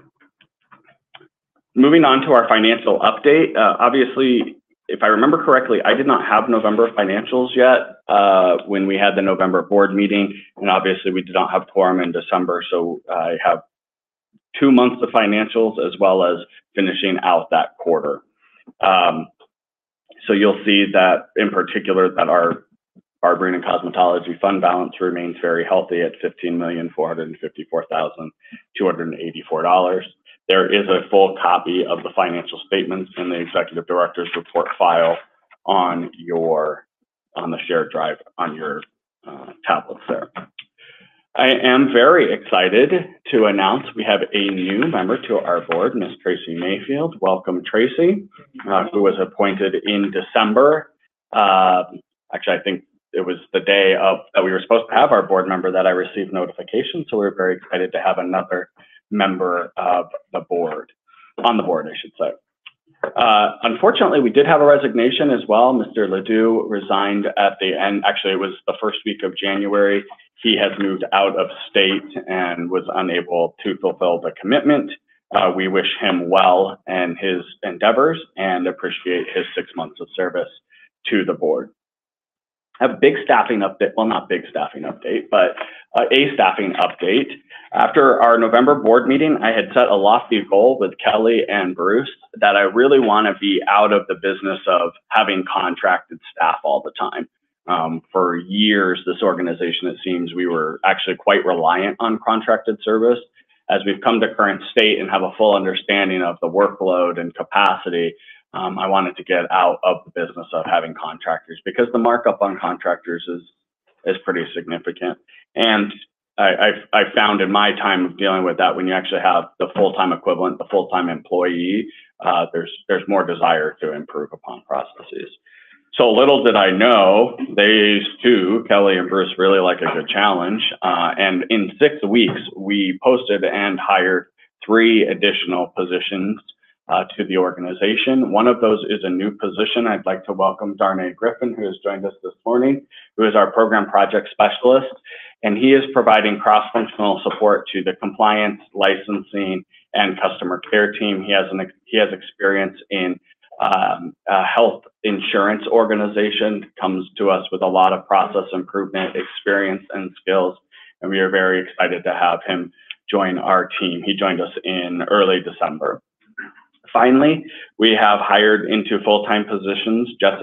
Moving on to our financial update. Uh, obviously, if I remember correctly, I did not have November financials yet uh, when we had the November board meeting, and obviously we did not have quorum in December, so I have two months of financials as well as finishing out that quarter. Um, so you'll see that in particular that our barbering and cosmetology fund balance remains very healthy at fifteen million, four hundred fifty-four thousand, two hundred eighty-four dollars. There is a full copy of the financial statements in the executive director's report file on your, on the shared drive on your uh, tablets there. I am very excited to announce we have a new member to our board, Miz Tracy Mayfield. Welcome, Tracy, uh, who was appointed in December. Uh, actually, I think it was the day of that we were supposed to have our board member that I received notification. So we're very excited to have another member of the board, on the board, I should say. Uh, unfortunately, we did have a resignation as well. Mister Ledoux resigned at the end, actually it was the first week of January. He has moved out of state and was unable to fulfill the commitment. Uh, we wish him well in his endeavors and appreciate his six months of service to the board. I have a big staffing update, well, not big staffing update, but uh, a staffing update. After our November board meeting, I had set a lofty goal with Kelly and Bruce that I really want to be out of the business of having contracted staff all the time. Um, for years, this organization, it seems we were actually quite reliant on contracted service. As we've come to current state and have a full understanding of the workload and capacity, Um, I wanted to get out of the business of having contractors because the markup on contractors is is pretty significant. And I, I've, I've found in my time of dealing with that, when you actually have the full-time equivalent, the full-time employee, uh, there's there's more desire to improve upon processes. So little did I know, these two, Kelly and Bruce, really like a good challenge. Uh, and in six weeks, we posted and hired three additional positions Uh, to the organization. One of those is a new position. I'd like to welcome Darnay Griffin, who has joined us this morning, who is our program project specialist, and he is providing cross-functional support to the compliance, licensing, and customer care team. He has an he has experience in um, a health insurance organization, comes to us with a lot of process improvement experience and skills, and we are very excited to have him join our team. He joined us in early December. Finally, we have hired into full-time positions Jessica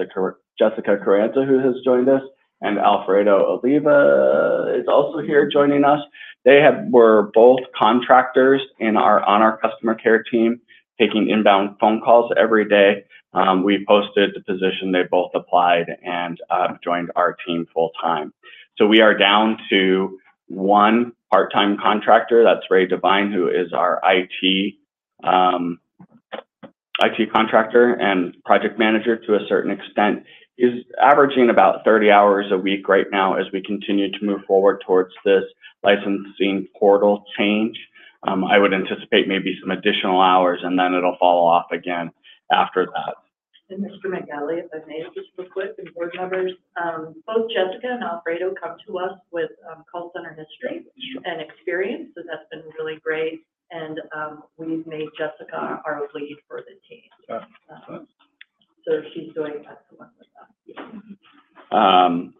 Jessica Carranza, who has joined us, and Alfredo Oliva is also here joining us. They have, were both contractors in our, on our customer care team, taking inbound phone calls every day. Um, we posted the position, they both applied and uh, joined our team full time. So we are down to one part-time contractor, that's Ray Devine, who is our I T, um, I T contractor and project manager to a certain extent. He's averaging about thirty hours a week right now as we continue to move forward towards this licensing portal change. Um, I would anticipate maybe some additional hours and then it'll fall off again after that. And Mister McNally, if I may, just real quick, and board members, um, both Jessica and Alfredo come to us with um, call center history and experience, so that's been really great. And um, we've made Jessica our lead for the team. Um, so she's doing excellent with that. Um,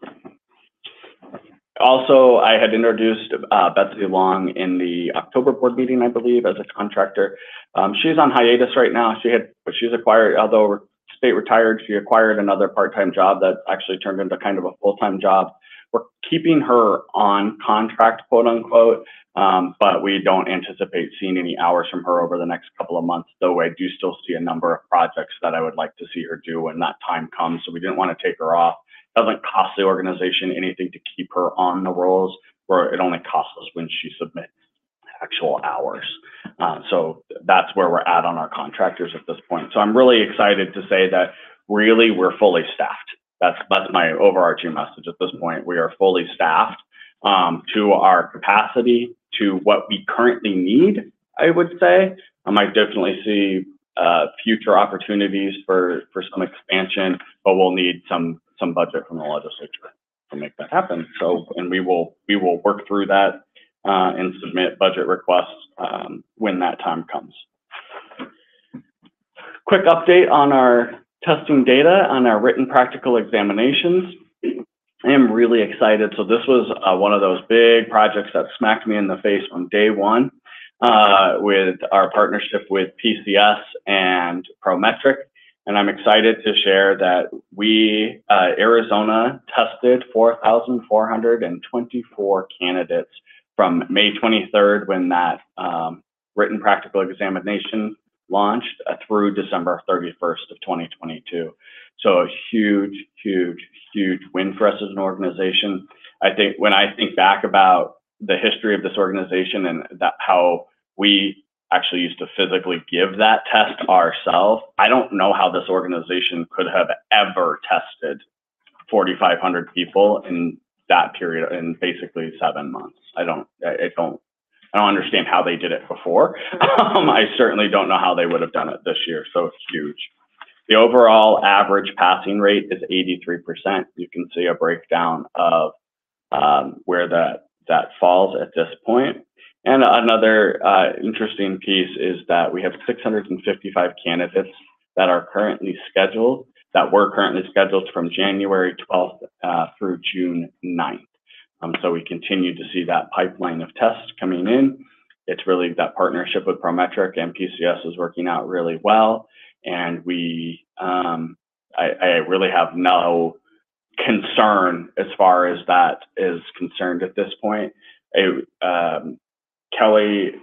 also, I had introduced uh, Betsy Long in the October board meeting, I believe, as a contractor. Um, she's on hiatus right now. She had, but she's acquired, although state retired, she acquired another part-time job that actually turned into kind of a full-time job. We're keeping her on contract, quote unquote, um, but we don't anticipate seeing any hours from her over the next couple of months, though I do still see a number of projects that I would like to see her do when that time comes. So we didn't want to take her off. It doesn't cost the organization anything to keep her on the rolls, where it only costs us when she submits actual hours. Uh, so that's where we're at on our contractors at this point. So I'm really excited to say that really we're fully staffed. That's, that's my overarching message at this point. We are fully staffed um, to our capacity, to what we currently need, I would say. Um, I definitely see uh, future opportunities for, for some expansion, but we'll need some, some budget from the legislature to make that happen. So, and we will, we will work through that uh, and submit budget requests um, when that time comes. Quick update on our testing data on our written practical examinations. I am really excited. So this was uh, one of those big projects that smacked me in the face on day one uh, with our partnership with P C S and Prometric. And I'm excited to share that we, uh, Arizona, tested four thousand four hundred twenty-four candidates from May twenty-third, when that um, written practical examination launched, uh, through December thirty-first of twenty twenty-two. So a huge, huge, huge win for us as an organization. I think when I think back about the history of this organization and that how we actually used to physically give that test ourselves, I don't know how this organization could have ever tested forty-five hundred people in that period in basically seven months. I don't, I don't, I don't understand how they did it before. Um, I certainly don't know how they would have done it this year. So it's huge. The overall average passing rate is eighty-three percent. You can see a breakdown of um, where that, that falls at this point. And another uh, interesting piece is that we have six hundred fifty-five candidates that are currently scheduled, that were currently scheduled from January twelfth uh, through June ninth. Um, so we continue to see that pipeline of tests coming in. It's really that partnership with Prometric and P C S is working out really well. And we, um, I, I really have no concern as far as that is concerned at this point. It, um, Kelly,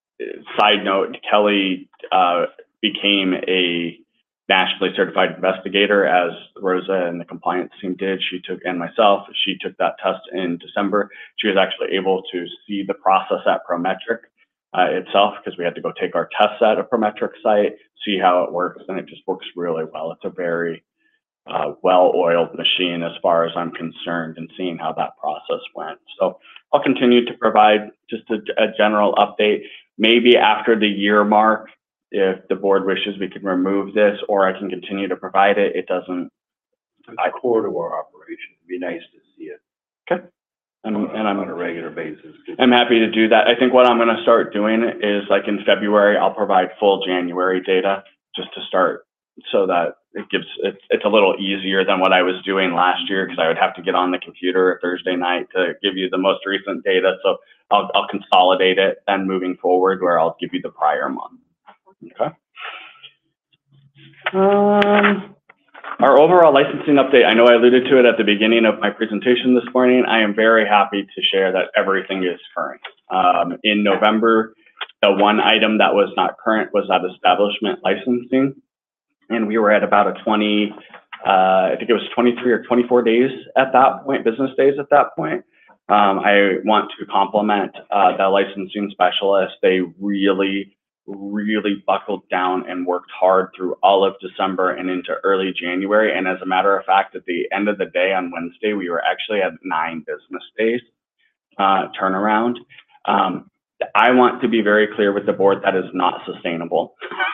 side note, Kelly uh, became a nationally certified investigator, as Rosa and the compliance team did. She took, and myself, she took that test in December. She was actually able to see the process at Prometric uh, itself, because we had to go take our tests at a Prometric site, see how it works, and it just works really well. It's a very uh, well-oiled machine as far as I'm concerned, and seeing how that process went. So I'll continue to provide just a, a general update. Maybe after the year mark, if the board wishes, we can remove this, or I can continue to provide it. It doesn't. It's core to our operation. It'd be nice to see it. Okay. And, and I'm on a regular basis. I'm happy to do that. I think what I'm going to start doing is, like in February, I'll provide full January data just to start, so that it gives it's it's a little easier than what I was doing last year, because I would have to get on the computer Thursday night to give you the most recent data. So I'll I'll consolidate it then moving forward, where I'll give you the prior month. Okay. Um, our overall licensing update, I know I alluded to it at the beginning of my presentation this morning. I am very happy to share that everything is current. Um, in November, the one item that was not current was that establishment licensing. And we were at about a twenty, uh, I think it was twenty-three or twenty-four days at that point, business days at that point. Um, I want to compliment uh, the licensing specialist. They really, really buckled down and worked hard through all of December and into early January. And as a matter of fact, at the end of the day on Wednesday, we were actually at nine business days uh, turnaround. Um, I want to be very clear with the board that is not sustainable.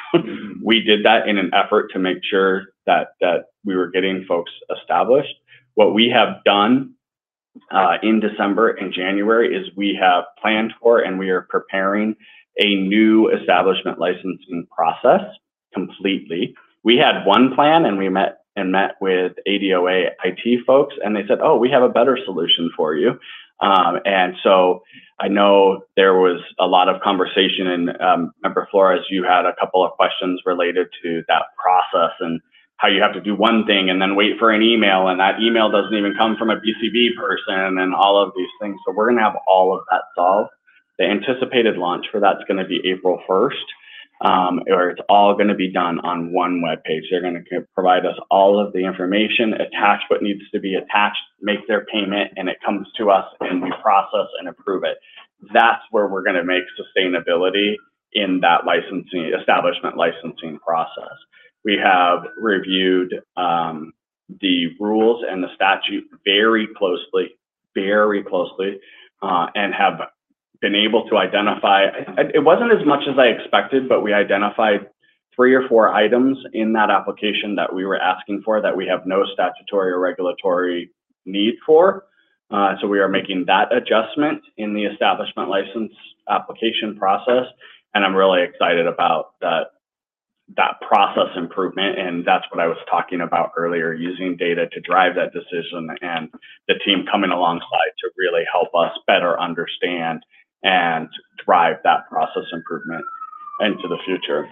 We did that in an effort to make sure that, that we were getting folks established. What we have done uh, in December and January is we have planned for and we are preparing a new establishment licensing process completely. We had one plan and we met and met with A D O A I T folks and they said, oh, we have a better solution for you. Um, and so I know there was a lot of conversation and um, Member Flores, you had a couple of questions related to that process and how you have to do one thing and then wait for an email and that email doesn't even come from a B C B person and all of these things. So we're gonna have all of that solved. The anticipated launch for that's gonna be April first, um, or it's all gonna be done on one web page. They're gonna provide us all of the information, attach what needs to be attached, make their payment, and it comes to us and we process and approve it. That's where we're gonna make sustainability in that licensing, establishment licensing process. We have reviewed um, the rules and the statute very closely, very closely, uh, and have been able to identify, it wasn't as much as I expected, but we identified three or four items in that application that we were asking for that we have no statutory or regulatory need for. Uh, so we are making that adjustment in the establishment license application process. And I'm really excited about that, that process improvement. And that's what I was talking about earlier, using data to drive that decision and the team coming alongside to really help us better understand and drive that process improvement into the future.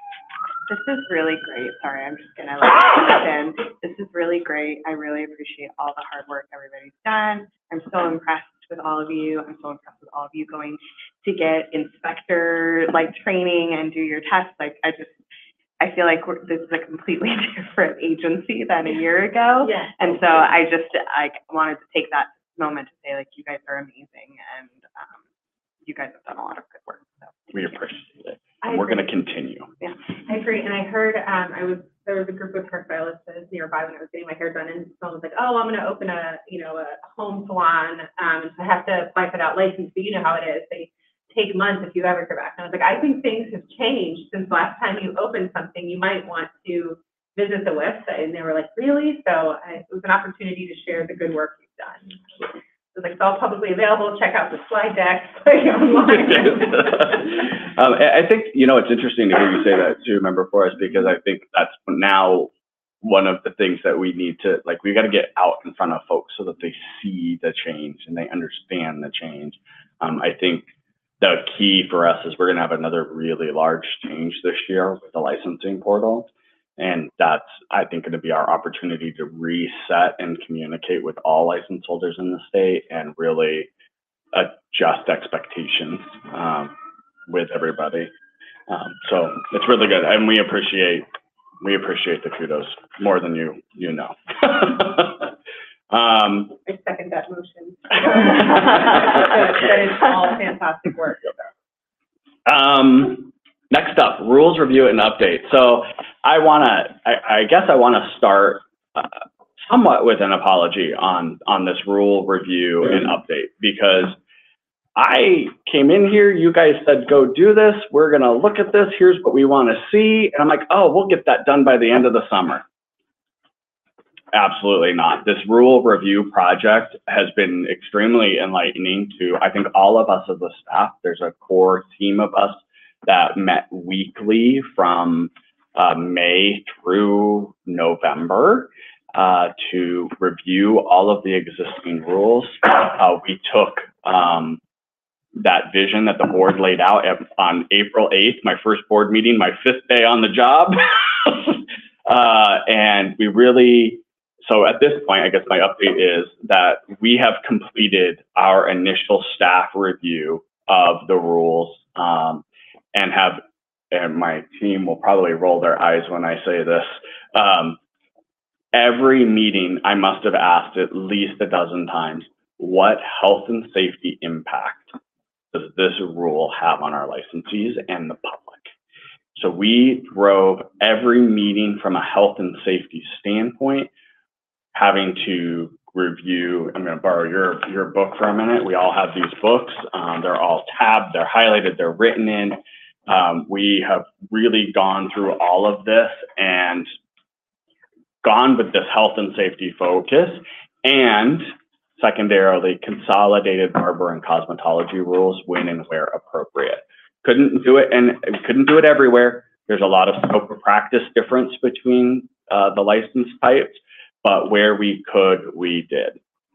This is really great. Sorry, I'm just gonna like jump in. This is really great. I really appreciate all the hard work everybody's done. I'm so impressed with all of you. I'm so impressed with all of you going to get inspector like training and do your tests. Like I just, I feel like we're, this is a completely different agency than a year ago. Yeah. And so I just, I wanted to take that moment to say like, you guys are amazing and um, you guys have done a lot of good work. So. We appreciate it. I And we're agree. going to continue. Yeah, I agree. And I heard, um, I was, there was a group of hairstylists nearby when I was getting my hair done, and someone was like, oh, I'm going to open a, you know, a home salon. Um, and so I have to apply for that license, but you know how it is. They take months if you ever go back. And I was like, I think things have changed since last time you opened something. You might want to visit the website. And they were like, really? So I, it was an opportunity to share the good work you've done. It was like, it's all publicly available. Check out the slide deck like, online. um, I think, you know, it's interesting to hear you say that too, Member Forrest, because I think that's now one of the things that we need to, like, we got to get out in front of folks so that they see the change and they understand the change. Um, I think the key for us is we're going to have another really large change this year with the licensing portal. And that's, I think, going to be our opportunity to reset and communicate with all license holders in the state and really adjust expectations um, with everybody. Um, so it's really good, and we appreciate we appreciate the kudos more than you you know. um, I second that motion. That is all fantastic work. Um, next up, rules review and update. So I want to, I, I guess I want to start uh, somewhat with an apology on, on this rule review and update, because I came in here, you guys said, go do this. We're going to look at this. Here's what we want to see. And I'm like, oh, we'll get that done by the end of the summer. Absolutely not. This rule review project has been extremely enlightening to, I think, all of us as a staff. There's a core team of us that met weekly from uh, May through November uh, to review all of the existing rules. Uh, we took um, that vision that the board laid out at, on April eighth, my first board meeting, my fifth day on the job. Uh, and we really, so at this point, I guess my update is that we have completed our initial staff review of the rules, um, and have, and my team will probably roll their eyes when I say this. Um, every meeting, I must have asked at least a dozen times, what health and safety impact does this rule have on our licensees and the public? So we drove every meeting from a health and safety standpoint, having to review. I'm going to borrow your your book for a minute. We all have these books. Um, they're all tabbed, they're highlighted, they're written in. Um, we have really gone through all of this and gone with this health and safety focus, and secondarily consolidated barber and cosmetology rules when and where appropriate. Couldn't do it, and couldn't do it everywhere. There's a lot of scope of practice difference between uh, the license types, but where we could, we did.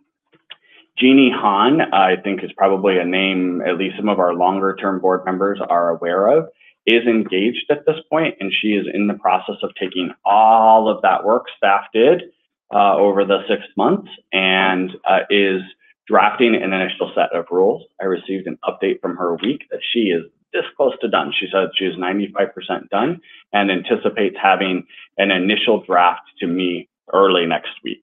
Jeannie Hahn, I think, is probably a name at least some of our longer term board members are aware of, is engaged at this point, and she is in the process of taking all of that work staff did uh, over the six months and uh, is drafting an initial set of rules. I received an update from her week that she is this close to done. She said she is ninety-five percent done and anticipates having an initial draft to me early next week.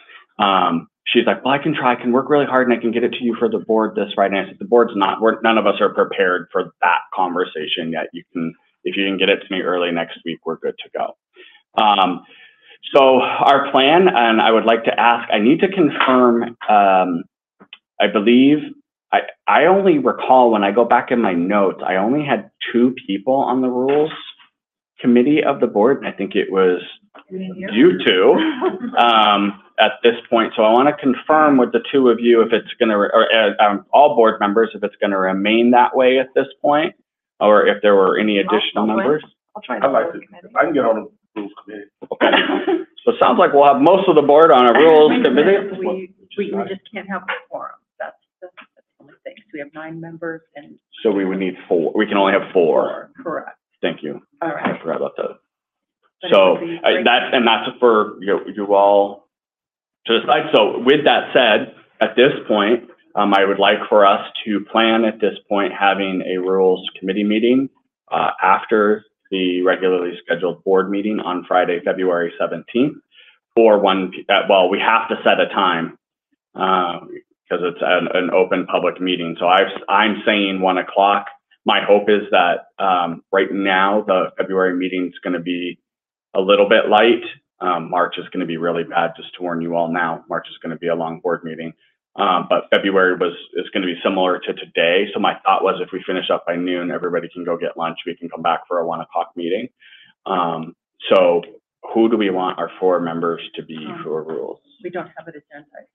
Um, she's like, well, I can try, I can work really hard and I can get it to you for the board this Friday. And I said, the board's not, we're, none of us are prepared for that conversation yet. You can, if you can get it to me early next week, we're good to go. Um, so our plan, and I would like to ask, I need to confirm, um, I believe, I, I only recall when I go back in my notes, I only had two people on the rules committee of the board, and I think it was you two um, at this point. So I want to confirm with the two of you if it's going to, or uh, um, all board members, if it's going to remain that way at this point, or if there were any additional I'll- I'll members. I'll try I'd like to, to. if I can get on the rules committee. Okay. So it sounds like we'll have most of the board on a rules committee. We, we, we just can't have a quorum. That's, the that's the only thing. So we have nine members and. So we would need four. We can only have four. Correct. Thank you. All I right. forgot about that. But it So would be I, great. that, and that's for you, you all to decide. So with that said, at this point, um, I would like for us to plan at this point having a rules committee meeting uh, after the regularly scheduled board meeting on Friday, February seventeenth, for one. Uh, well, we have to set a time because uh, it's an, an open public meeting. So I've, I'm saying one o'clock. My hope is that um, right now the February meeting is going to be a little bit light. Um, March is going to be really bad, just to warn you all now. March is going to be a long board meeting. Um, but February was is going to be similar to today. So my thought was if we finish up by noon, everybody can go get lunch. We can come back for a one o'clock meeting. Um, so who do we want our four members to be Um, for rules? We don't have it agendized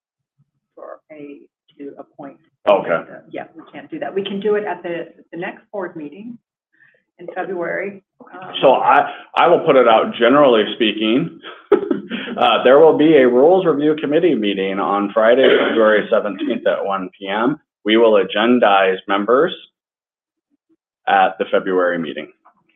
for a, to appoint. Okay. Yeah, we can't do that. We can do it at the, the next board meeting in February. Um, So I, I will put it out, generally speaking, uh, there will be a rules review committee meeting on Friday, February seventeenth at one P M We will agendize members at the February meeting.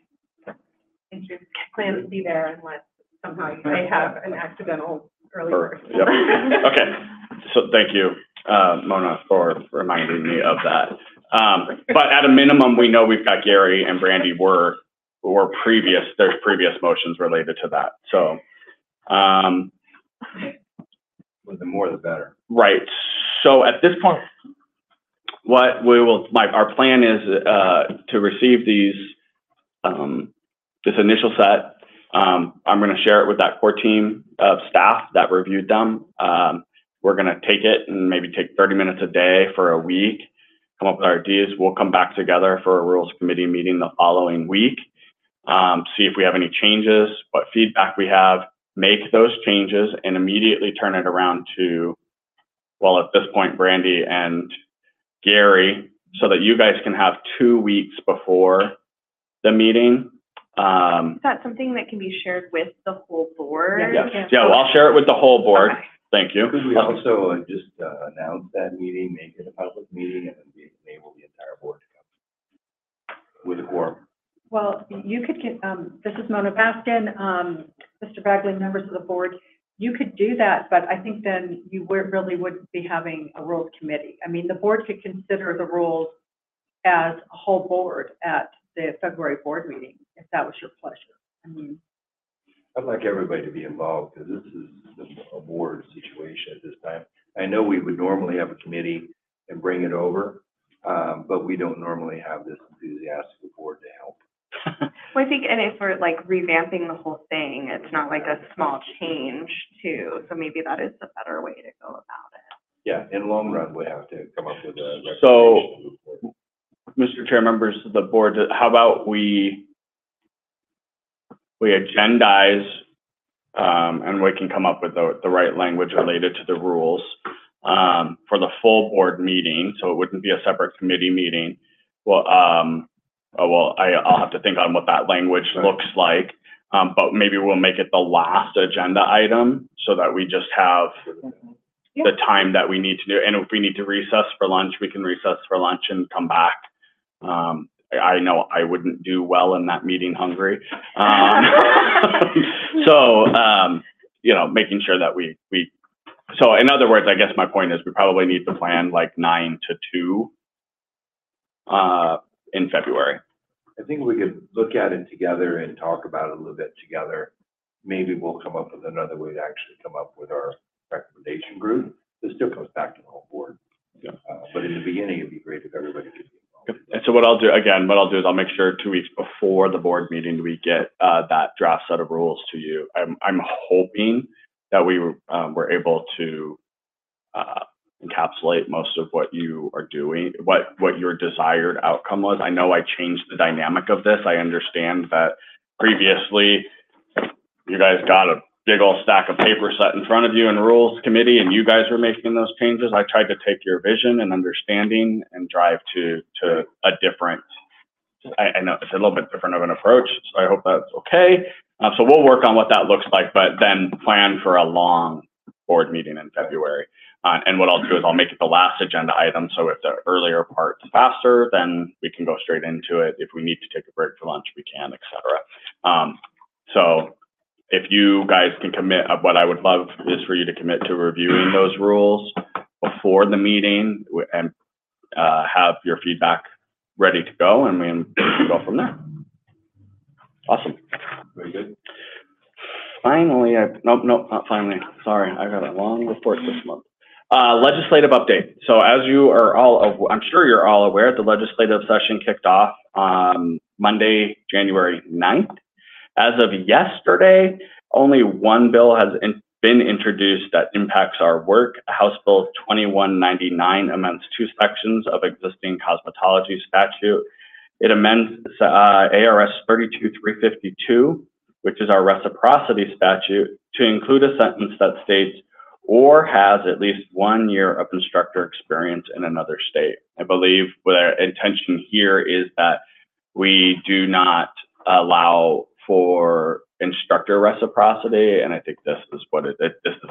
Thank you. Plan to be there unless somehow I have an accidental early Or- bird. yep. Okay, so thank you, uh, Mona, for reminding me of that. Um, but at a minimum, we know we've got Gary and Brandy were, were previous, there's previous motions related to that. So, um, Well, the more the better. right. So at this point, what we will, my, our plan is, uh, to receive these, um, this initial set. Um, I'm going to share it with that core team of staff that reviewed them. Um, we're going to take it and maybe take thirty minutes a day for a week, come up with our ideas. We'll come back together for a rules committee meeting the following week. Um, see if we have any changes, what feedback we have, make those changes and immediately turn it around to, well, at this point, Brandy and Gary, so that you guys can have two weeks before the meeting. Um, Is that something that can be shared with the whole board? yeah, yeah, well, I'll share it with the whole board. Okay. Thank you. Could we also uh, just uh, announce that meeting, make it a public meeting, and then we enable the entire board to come with a quorum? Well, you could get, um, this is Mona Baskin. Um, Mister Bagley, members of the board, you could do that, but I think then you would, really wouldn't be having a rules committee. I mean, the board could consider the rules as a whole board at the February board meeting, if that was your pleasure. I mean, I'd like everybody to be involved, because this is a board situation at this time. I know we would normally have a committee and bring it over, um, but we don't normally have this enthusiastic board to help. Well, I think, and if we're like revamping the whole thing, it's not like a small change too, so maybe that is a better way to go about it. Yeah, in the long run, we have to come up with a So, recommendation. Mister Chair, members of the board, how about we, we agendize, um, and we can come up with the, the right language related to the rules, um, for the full board meeting, so it wouldn't be a separate committee meeting. Well, um, oh, well, I, I'll have to think on what that language looks like, um, but maybe we'll make it the last agenda item so that we just have the time that we need to do. And if we need to recess for lunch, we can recess for lunch and come back. Um, I know I wouldn't do well in that meeting hungry. Um, so, um, you know, making sure that we, we, so in other words, I guess my point is we probably need to plan like nine to two uh, in February. I think we could look at it together and talk about it a little bit together. Maybe we'll come up with another way to actually come up with our recommendation group. This still comes back to the whole board. Yeah. Uh, but in the beginning, it'd be great if everybody could be involved. And so what I'll do, again, what I'll do is I'll make sure two weeks before the board meeting, we get uh, that draft set of rules to you. I'm, I'm hoping that we um, were able to uh, encapsulate most of what you are doing, what, what your desired outcome was. I know I changed the dynamic of this. I understand that previously you guys got a big old stack of paper set in front of you in rules committee and you guys were making those changes. I tried to take your vision and understanding and drive to, to a different, I, I know it's a little bit different of an approach, so I hope that's okay. Uh, so we'll work on what that looks like, but then plan for a long board meeting in February. Uh, and what I'll do is I'll make it the last agenda item. So if the earlier part's faster, then we can go straight into it. If we need to take a break for lunch, we can, et cetera. Um, so if you guys can commit, uh, what I would love is for you to commit to reviewing those rules before the meeting and uh, have your feedback ready to go, and we can go from there. Awesome. Very good. Finally, I, nope, nope, not finally. Sorry, I got a long report this month. Uh, legislative update. So as you are all, I'm sure you're all aware, the legislative session kicked off on Monday, January ninth. As of yesterday, only one bill has in, been introduced that impacts our work. House Bill twenty-one ninety-nine amends two sections of existing cosmetology statute. It amends uh, A R S thirty-two three fifty-two, which is our reciprocity statute, to include a sentence that states, or has at least one year of instructor experience in another state. I believe the intention here is that we do not allow for instructor reciprocity, and I think this is what it, it this is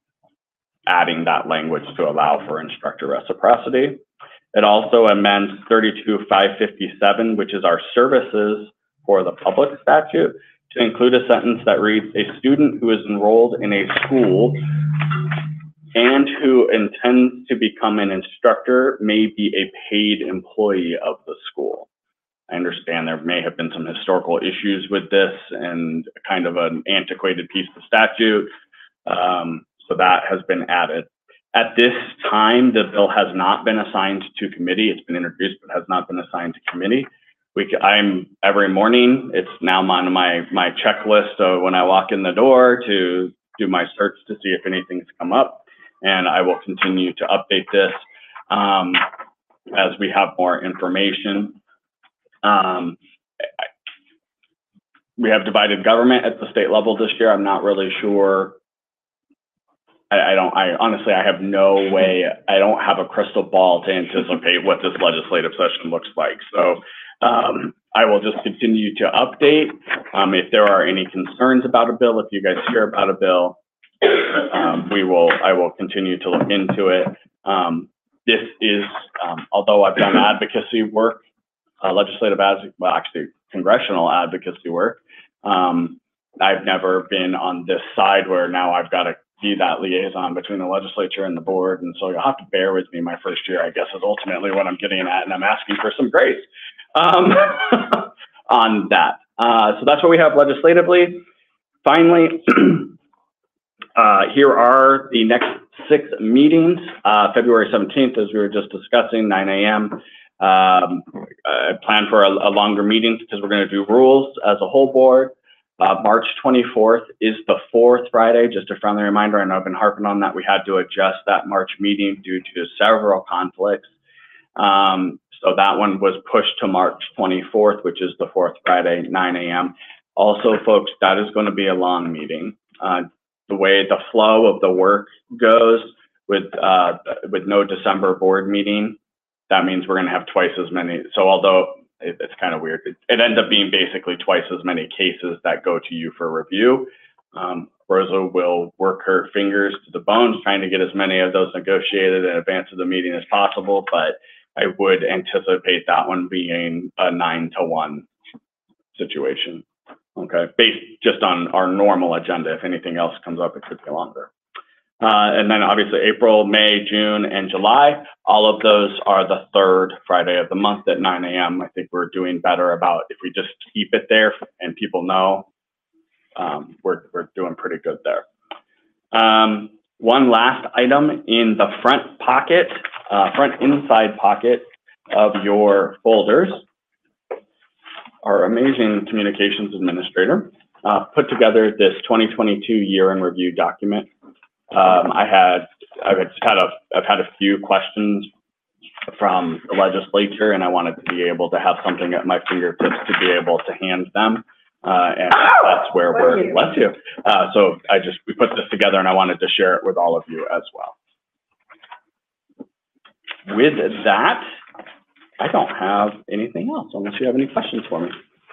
adding that language to allow for instructor reciprocity. It also amends thirty-two five fifty-seven, which is our services for the public statute, to include a sentence that reads, a student who is enrolled in a school and who intends to become an instructor may be a paid employee of the school. I understand there may have been some historical issues with this and kind of an antiquated piece of statute. Um, so that has been added. At this time, the bill has not been assigned to committee. It's been introduced, but has not been assigned to committee. We, I'm every morning, it's now on my, my checklist of when I walk in the door to do my search to see if anything's come up. And I will continue to update this um, as we have more information. Um, we have divided government at the state level this year. I'm not really sure. I, I don't, I honestly, I have no way, I don't have a crystal ball to anticipate what this legislative session looks like. So um, I will just continue to update. Um, if there are any concerns about a bill, if you guys hear about a bill, um, we will, I will continue to look into it. Um, this is, um, although I've done advocacy work, Uh, legislative advocacy, well, actually congressional advocacy work. Um, I've never been on this side where now I've got to be that liaison between the legislature and the board. And so you'll have to bear with me my first year, I guess, is ultimately what I'm getting at. And I'm asking for some grace um, on that. Uh, so that's what we have legislatively. Finally, uh, here are the next six meetings. Uh, February seventeenth, as we were just discussing, nine A M Um, I plan for a, a longer meeting because we're going to do rules as a whole board. Uh, March twenty-fourth is the fourth Friday. Just a friendly reminder, I know I've been harping on that. We had to adjust that March meeting due to several conflicts. Um, so that one was pushed to March twenty-fourth, which is the fourth Friday, nine A M Also, folks, that is going to be a long meeting. Uh, the way the flow of the work goes with, uh, with no December board meeting, that means we're going to have twice as many. So although it, it's kind of weird, it, it ends up being basically twice as many cases that go to you for review. Um, Rosa will work her fingers to the bones trying to get as many of those negotiated in advance of the meeting as possible, but I would anticipate that one being a nine to one situation. Okay, based just on our normal agenda. If anything else comes up, it could be longer. Uh, and then obviously April, May, June, and July, all of those are the third Friday of the month at nine A M I think we're doing better about if we just keep it there and people know, um, we're, we're doing pretty good there. Um, one last item in the front pocket, uh, front inside pocket of your folders, our amazing communications administrator uh, put together this twenty twenty-two year in review document. Um, I had, I've had a, I've had a few questions from the legislature, and I wanted to be able to have something at my fingertips to be able to hand them. Uh, and that's where we're, bless you. Uh, so I just, we put this together and I wanted to share it with all of you as well. With that, I don't have anything else unless you have any questions for me.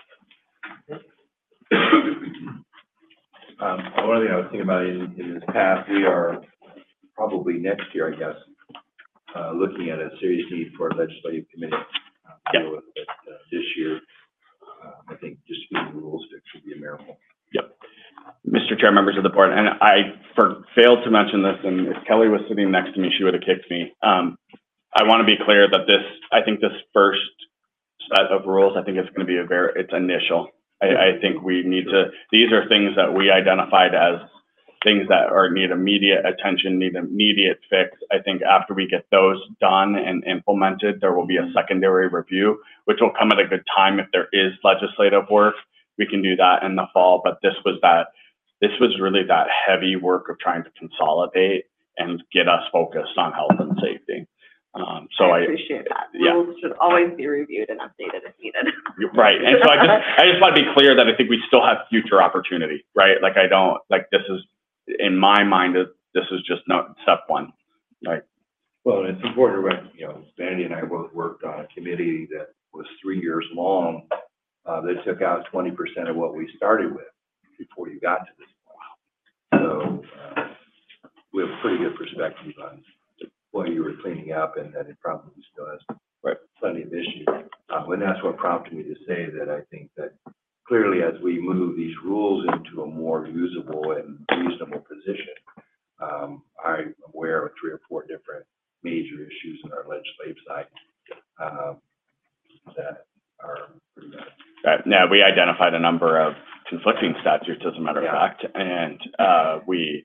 Um, one thing I was thinking about in, in this past, we are probably next year, I guess, uh, looking at a serious need for a legislative committee. Uh, to deal with it, uh, this year, uh, I think just being rules fix would be a miracle. Yep. Mister Chair, members of the board, and I for, failed to mention this, and if Kelly was sitting next to me, she would have kicked me. Um, I want to be clear that this, I think this first set of rules, I think it's going to be a very, it's initial. I, I think we need to, these are things that we identified as things that are need immediate attention, need immediate fix. I think after we get those done and implemented, there will be a secondary review, which will come at a good time if there is legislative work. We can do that in the fall, but this was that, this was really that heavy work of trying to consolidate and get us focused on health and safety. Um, so I, I appreciate that. Yeah. Rules should always be reviewed and updated if needed. Right. And so I just, I just want to be clear that I think we still have future opportunity, right? Like I don't, like this is, in my mind, this is just not step one, right? Well, it's important to recognize, you know, Vanity and I both worked on a committee that was three years long. Uh, that took out twenty percent of what we started with before you got to this point. So uh, we have pretty good perspective on what you were cleaning up, and that it probably still has right. plenty of issues. Uh, and that's what prompted me to say that I think that clearly as we move these rules into a more usable and reasonable position, um, I'm aware of three or four different major issues in our legislative side um, that are pretty bad. Right. Now, we identified a number of conflicting statutes, as a matter of Yeah. fact, and uh, we,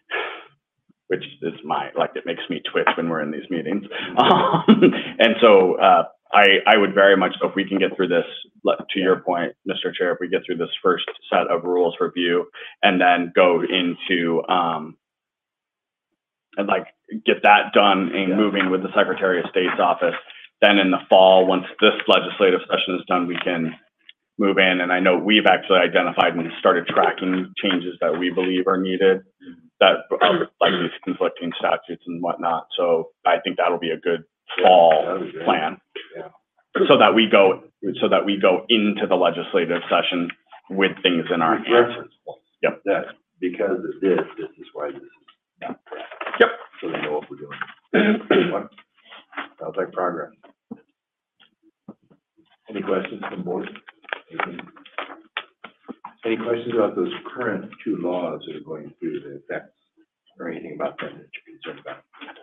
which is my, like, it makes me twitch when we're in these meetings. Um, and so uh, I, I would very much, so if we can get through this, to your point, Mister Chair, if we get through this first set of rules review and then go into, um, and like, get that done and Yeah. moving with the Secretary of State's office, then in the fall, once this legislative session is done, we can move in. And I know we've actually identified and started tracking changes that we believe are needed, that are like these conflicting statutes and whatnot. So I think that'll be a good fall Yeah, that'd be great. plan. Yeah. So that we go, so that we go into the legislative session with things in our hands. Reference points. Yep. That because of this, this is why this is not correct. Yep. So they know what we're doing. Sounds like progress. Any questions from board? Anything? Any questions about those current two laws that are going through the effects or anything about them that you're concerned about?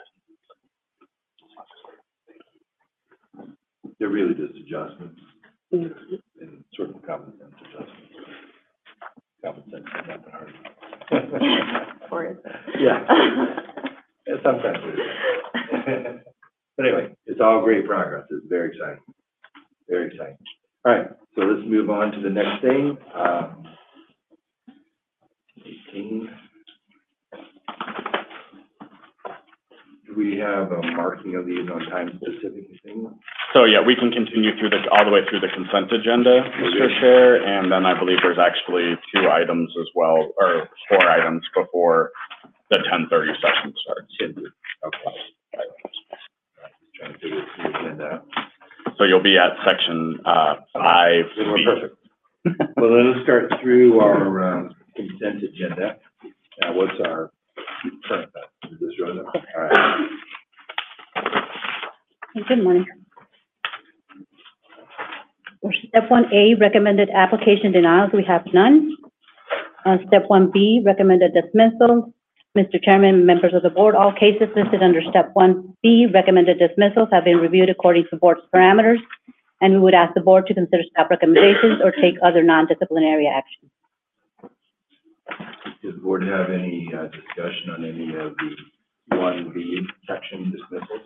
They're really just adjustments and sort of common sense adjustments. Common sense is not that hard. Or is it? Yeah. Yeah, sometimes it is. But anyway, it's all great progress. It's very exciting. Very exciting. All right, so let's move on to the next thing. Um, eighteen. Do we have a marking of these on time specific things? So, yeah, we can continue through the, all the way through the consent agenda, Mister Chair, and then I believe there's actually two items as well, or four items before the ten thirty session starts. Okay. Trying to figure this agenda out. So you'll be at section, uh, five Then we're B. perfect. Well, then let's start through our um, consent agenda. Now, what's our current, is this right? All right. Good morning. For step one A, recommended application denials, we have none. Uh, step one B, recommended dismissals. Mister Chairman, members of the board, all cases listed under step one B, recommended dismissals have been reviewed according to board's parameters, and we would ask the board to consider staff recommendations or take other non-disciplinary action. Does the board have any uh, discussion on any of the one B section dismissals?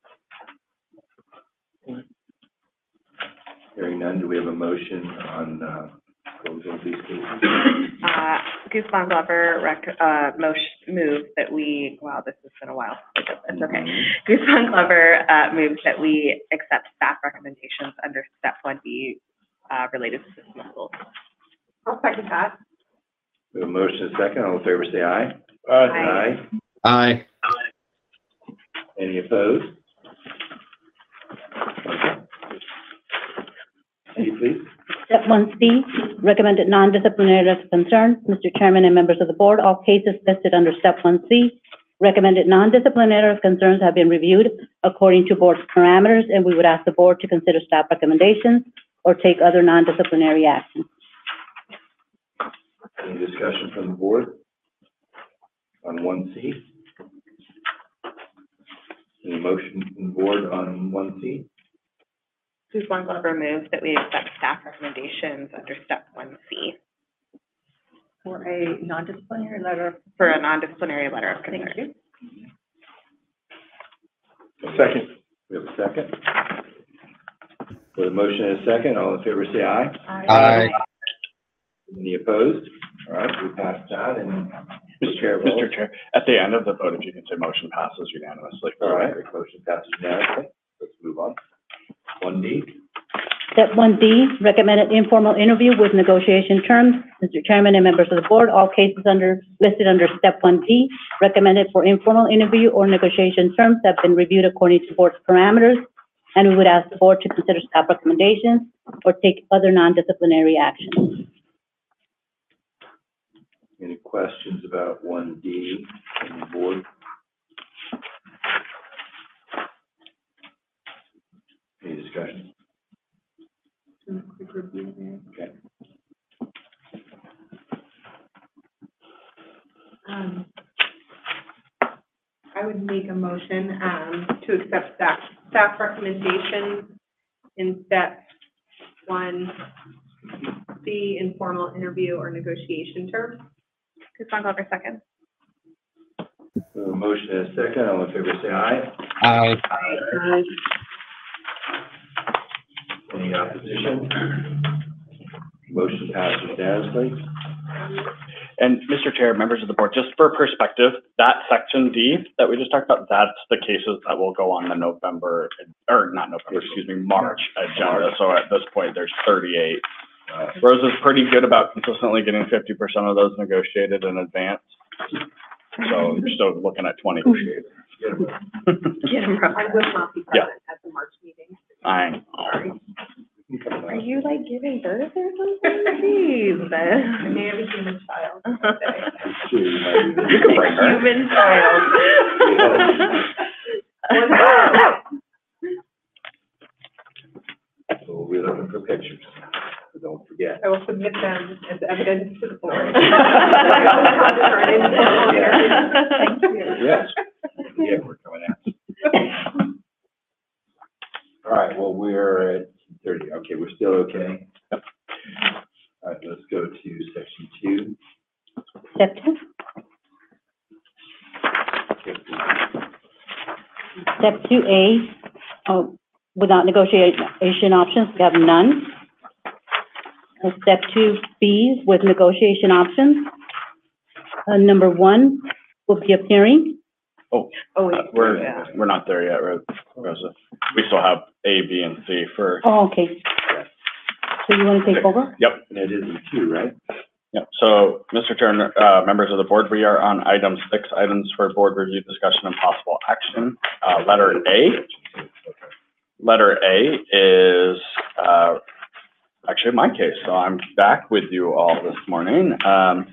Hearing none, do we have a motion on uh, closing of these cases? Uh, Goose Bond Glover rec, uh, motion, move that we, wow, this has been a while. It's okay. Goose Bond Glover, uh, moves that we accept staff recommendations under step one B, uh, related to dismissal. I'll second that. We have a motion and a second. All in favor, say aye. Aye. Aye. Any opposed? Steve, please. Step one C, recommended non-disciplinary concerns. Mister Chairman and members of the board, all cases listed under step one C, recommended non-disciplinary concerns have been reviewed according to board's parameters, and we would ask the board to consider staff recommendations or take other non-disciplinary action. Any discussion from the board on one C? Any motion from the board on one C? Goose Bond Glover moves that we accept staff recommendations under step one C For a non-disciplinary letter. for a non-disciplinary letter of concern. Thank you. Second. We have a second. With a motion and a second, all in favor say aye. Aye. Any opposed? All right, we passed that and Mister Chair votes. Mister Chair, at the end of the vote, if you can say motion passes unanimously. All right, motion passes unanimously. Let's move on. One D. Step one D, recommended informal interview with negotiation terms. Mister Chairman and members of the board, all cases under, listed under step one D, recommended for informal interview or negotiation terms have been reviewed according to board's parameters, and we would ask the board to consider staff recommendations or take other non-disciplinary actions. Any questions about one D from the board? Any discussion? Okay. Um, I would make a motion, um, to accept staff, staff recommendations in step one, C, informal interview or negotiation terms. Goose Bond Glover, second. We have a motion and a second. All in favor say aye. Aye. Any opposition? Motion passes unanimously. And Mister Chair, members of the board, just for perspective, that section D that we just talked about, that's the cases that will go on the November, or not November, excuse me, March agenda. So at this point, there's thirty-eight. Uh, Rose is pretty good about consistently getting fifty percent of those negotiated in advance. So you're still looking at twenty. Get 'em. Get him, I will not be Yeah. present at the March meeting. I, Sorry. Are you like giving birth or something? Jeez. I may have a human child. You can bring her. Human child. So we're looking for pictures, so don't forget. I will submit submit them as evidence to the board. Thank you. Yes. Yeah, we're coming out. All right, well, we're at thirty. Okay, we're still okay? Yep. All right, let's go to section two. Step two. Step two A, oh, without negotiation options, we have none. Uh, Step two B, with negotiation options. Uh, number one will be appearing. Oh, Oh, uh, we're, we're not there yet, Ro- Rosa. We still have A, B, and C for, Oh, okay. So you want to take over? yep. And it is in two, right? Yep. So, Mister Chair, uh, members of the board, we are on item six, items for board review, discussion, and possible action. Uh, letter A. Letter A is, uh, actually my case, so I'm back with you all this morning. Um,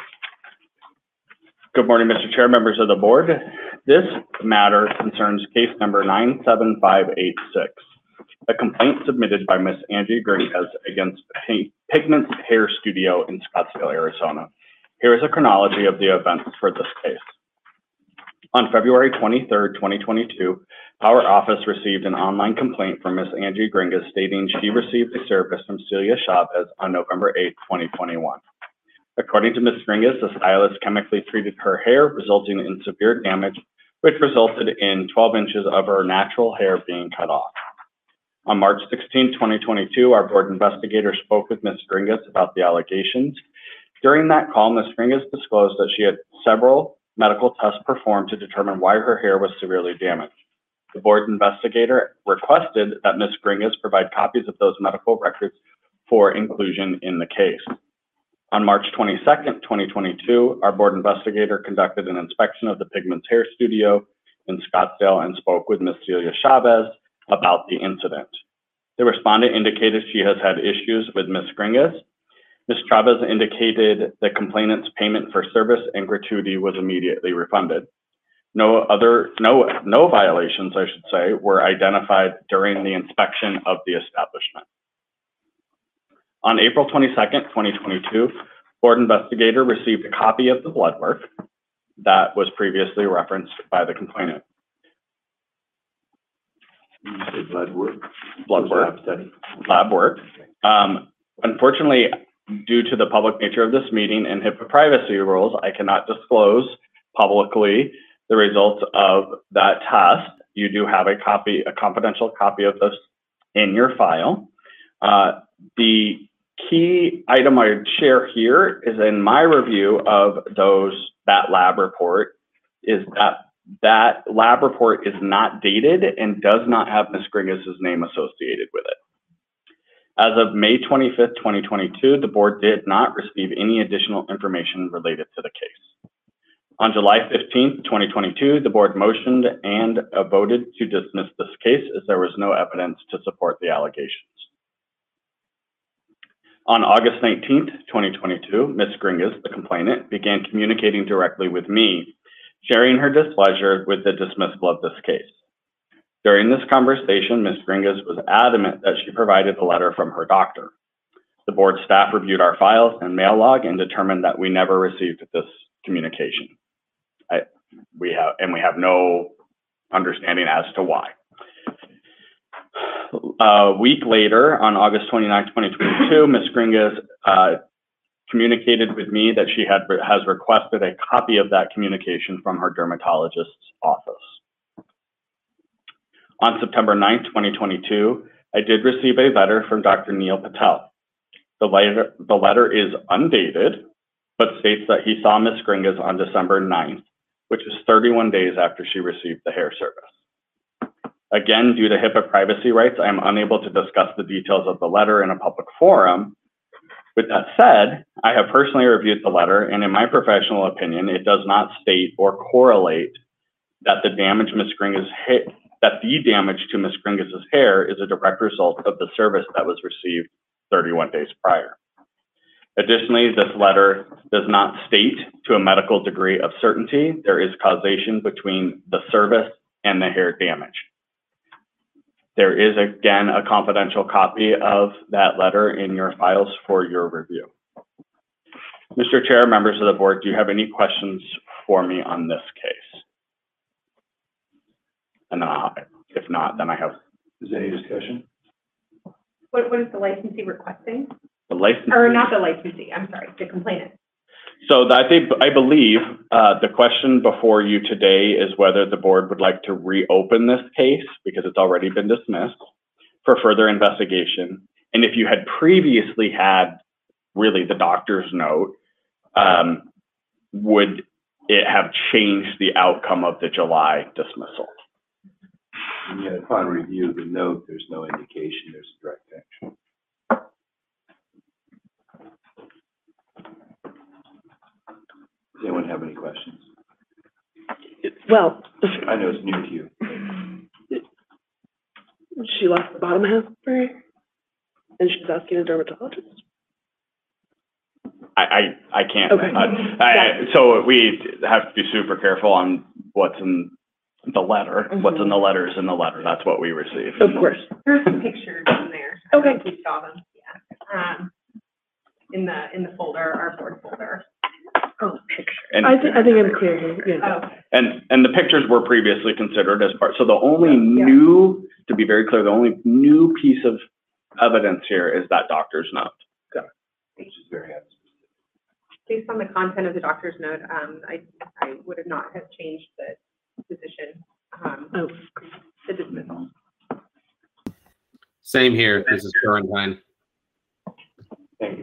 good morning, Mister Chair, members of the board. This matter concerns case number nine seven five eight six. A complaint submitted by Miss Angie Gringas against Pigments Hair Studio in Scottsdale, Arizona. Here is a chronology of the events for this case. On February twenty-third, twenty twenty-two, our office received an online complaint from Miss Angie Gringas stating she received a service from Celia Chavez on November eighth, twenty twenty-one. According to Miss Gringas, the stylist chemically treated her hair, resulting in severe damage, which resulted in twelve inches of her natural hair being cut off. On March sixteenth, twenty twenty-two, our board investigator spoke with Miz Gringas about the allegations. During that call, Miz Gringas disclosed that she had several medical tests performed to determine why her hair was severely damaged. The board investigator requested that Miz Gringas provide copies of those medical records for inclusion in the case. On March twenty-second, twenty twenty-two, our board investigator conducted an inspection of the Pigments Hair Studio in Scottsdale and spoke with Miz Celia Chavez about the incident. The respondent indicated she has had issues with Miz Gringas. Miz Chavez indicated the complainant's payment for service and gratuity was immediately refunded. No other, no, no violations, I should say, were identified during the inspection of the establishment. On April twenty-second, twenty twenty-two, board investigator received a copy of the blood work that was previously referenced by the complainant. You said blood work? Blood work. Lab study? Lab work. Um, unfortunately, due to the public nature of this meeting and HIPAA privacy rules, I cannot disclose publicly the results of that test. You do have a copy, a confidential copy of this in your file. Uh, the key item I would share here is in my review of those, that lab report, is that that lab report is not dated and does not have Miz Gringas' name associated with it. As of May twenty-fifth, twenty twenty-two, the board did not receive any additional information related to the case. On July fifteenth, twenty twenty-two, the board motioned and uh, voted to dismiss this case as there was no evidence to support the allegations. On August nineteenth, twenty twenty-two, Miz Gringas, the complainant, began communicating directly with me, sharing her displeasure with the dismissal of this case. During this conversation, Miz Gringas was adamant that she provided a letter from her doctor. The board staff reviewed our files and mail log and determined that we never received this communication. I, we have, and we have no understanding as to why. A week later, on August twenty-ninth, twenty twenty-two, Miz Gringas uh, communicated with me that she had has requested a copy of that communication from her dermatologist's office. On September ninth, twenty twenty-two, I did receive a letter from Doctor Neil Patel. The letter, the letter is undated, but states that he saw Miz Gringas on December ninth, which is thirty-one days after she received the hair service. Again, due to HIPAA privacy rights, I am unable to discuss the details of the letter in a public forum. With that said, I have personally reviewed the letter, and in my professional opinion, it does not state or correlate that the damage Miz Gringas that the damage to Miz Gringas' hair is a direct result of the service that was received thirty-one days prior. Additionally, this letter does not state to a medical degree of certainty there is causation between the service and the hair damage. There is, again, a confidential copy of that letter in your files for your review. Mister Chair, members of the board, do you have any questions for me on this case? And then I'll, if not, then I have Is there any discussion? What, what is the licensee requesting? the license. Or not the licensee, I'm sorry, the complainant. So that, I think, I believe, uh, the question before you today is whether the board would like to reopen this case, because it's already been dismissed, for further investigation. And if you had previously had really the doctor's note, um, would it have changed the outcome of the July dismissal? And yet, upon review of the note, there's no indication there's a direct action. Does anyone have any questions? Well, I know it's new to you. she lost the bottom half of her hair, and she's asking a dermatologist. I, I, I can't. Okay. Uh, I, so we have to be super careful on what's in the letter. Mhm. What's in the letter is in the letter. That's what we receive. Of course. There's some pictures in there. I don't know Okay. if you saw them, yeah. Um, in the, in the folder, our board folder. Oh, picture. And, I think, I think I'm clear here, yeah. Oh, and, and the pictures were previously considered as part, so the only Yeah. new, to be very clear, the only new piece of evidence here is that doctor's note. Which is very unspecific. based on the content of the doctor's note, um, I, I would have not have changed the position, um, Oh, the dismissal. Same here. This is Florentine. Thank you.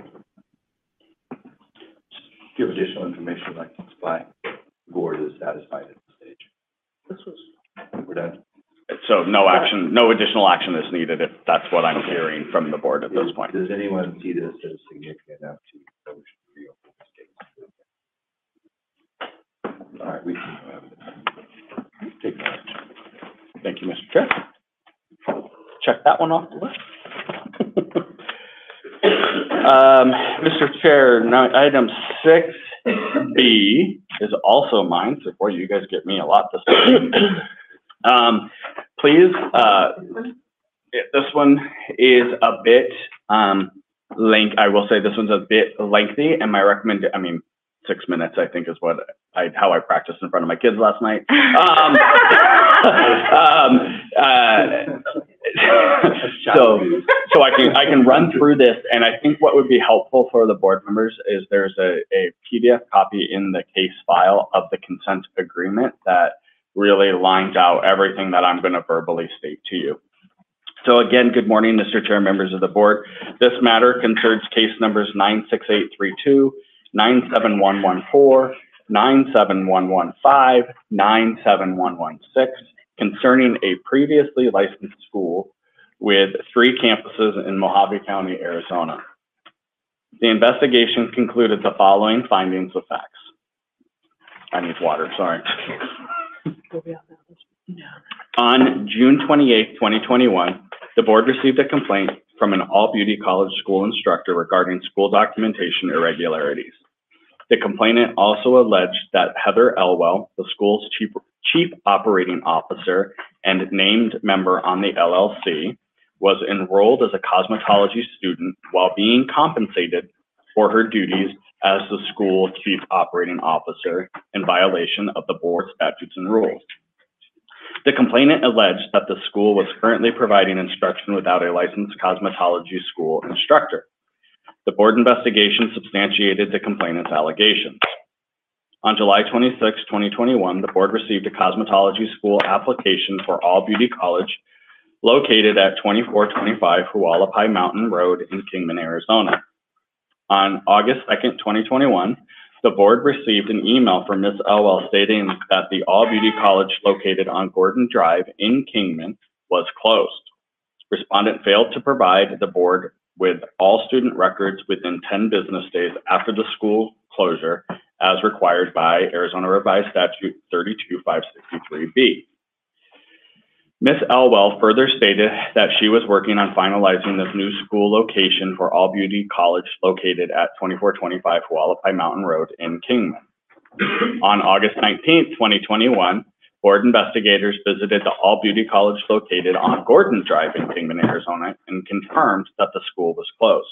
Do you have additional information you'd like to supply? The board is satisfied at this stage. this was, We're done. So no action, no additional action is needed if that's what I'm hearing from the board at this point. Does anyone see this as significant enough to motion to reopen this case? All right, we can have it. Take that. Thank you, Mister Chair. Check that one off the list. Um, Mister Chair, now item six B is also mine, so boy, you guys get me a lot this time. Um, please, uh, this one is a bit, um, length, I will say this one's a bit lengthy, and my recommend, I mean, six minutes, I think, is what I, how I practiced in front of my kids last night. Um, um, uh, so, so I can, I can run through this, and I think what would be helpful for the board members is there's a, a P D F copy in the case file of the consent agreement that really lines out everything that I'm going to verbally state to you. So again, good morning, Mister Chair, members of the board. This matter concerns case numbers nine six eight three two, nine seven one one four, nine seven one one five, nine seven one one six, concerning a previously licensed school with three campuses in Mojave County, Arizona. The investigation concluded the following findings of facts. I need water, sorry. On June twenty-eighth, twenty twenty-one, the board received a complaint from an All Beauty College school instructor regarding school documentation irregularities. The complainant also alleged that Heather Elwell, the school's chief, chief operating officer and named member on the L L C, was enrolled as a cosmetology student while being compensated for her duties as the school chief operating officer in violation of the board statutes and rules. The complainant alleged that the school was currently providing instruction without a licensed cosmetology school instructor. The board investigation substantiated the complainant's allegations. On July twenty-sixth, twenty twenty-one, the board received a cosmetology school application for All Beauty College located at twenty-four twenty-five Hualapai Mountain Road in Kingman, Arizona. On August second, twenty twenty-one, the board received an email from Miz Elwell stating that the All Beauty College located on Gordon Drive in Kingman was closed. Respondent failed to provide the board with all student records within ten business days after the school closure, as required by Arizona Revised Statute thirty-two five sixty-three B. Miz Elwell further stated that she was working on finalizing this new school location for All Beauty College located at twenty-four twenty-five Hualapai Mountain Road in Kingman. On August nineteenth, twenty twenty-one, board investigators visited the All Beauty College located on Gordon Drive in Kingman, Arizona, and confirmed that the school was closed.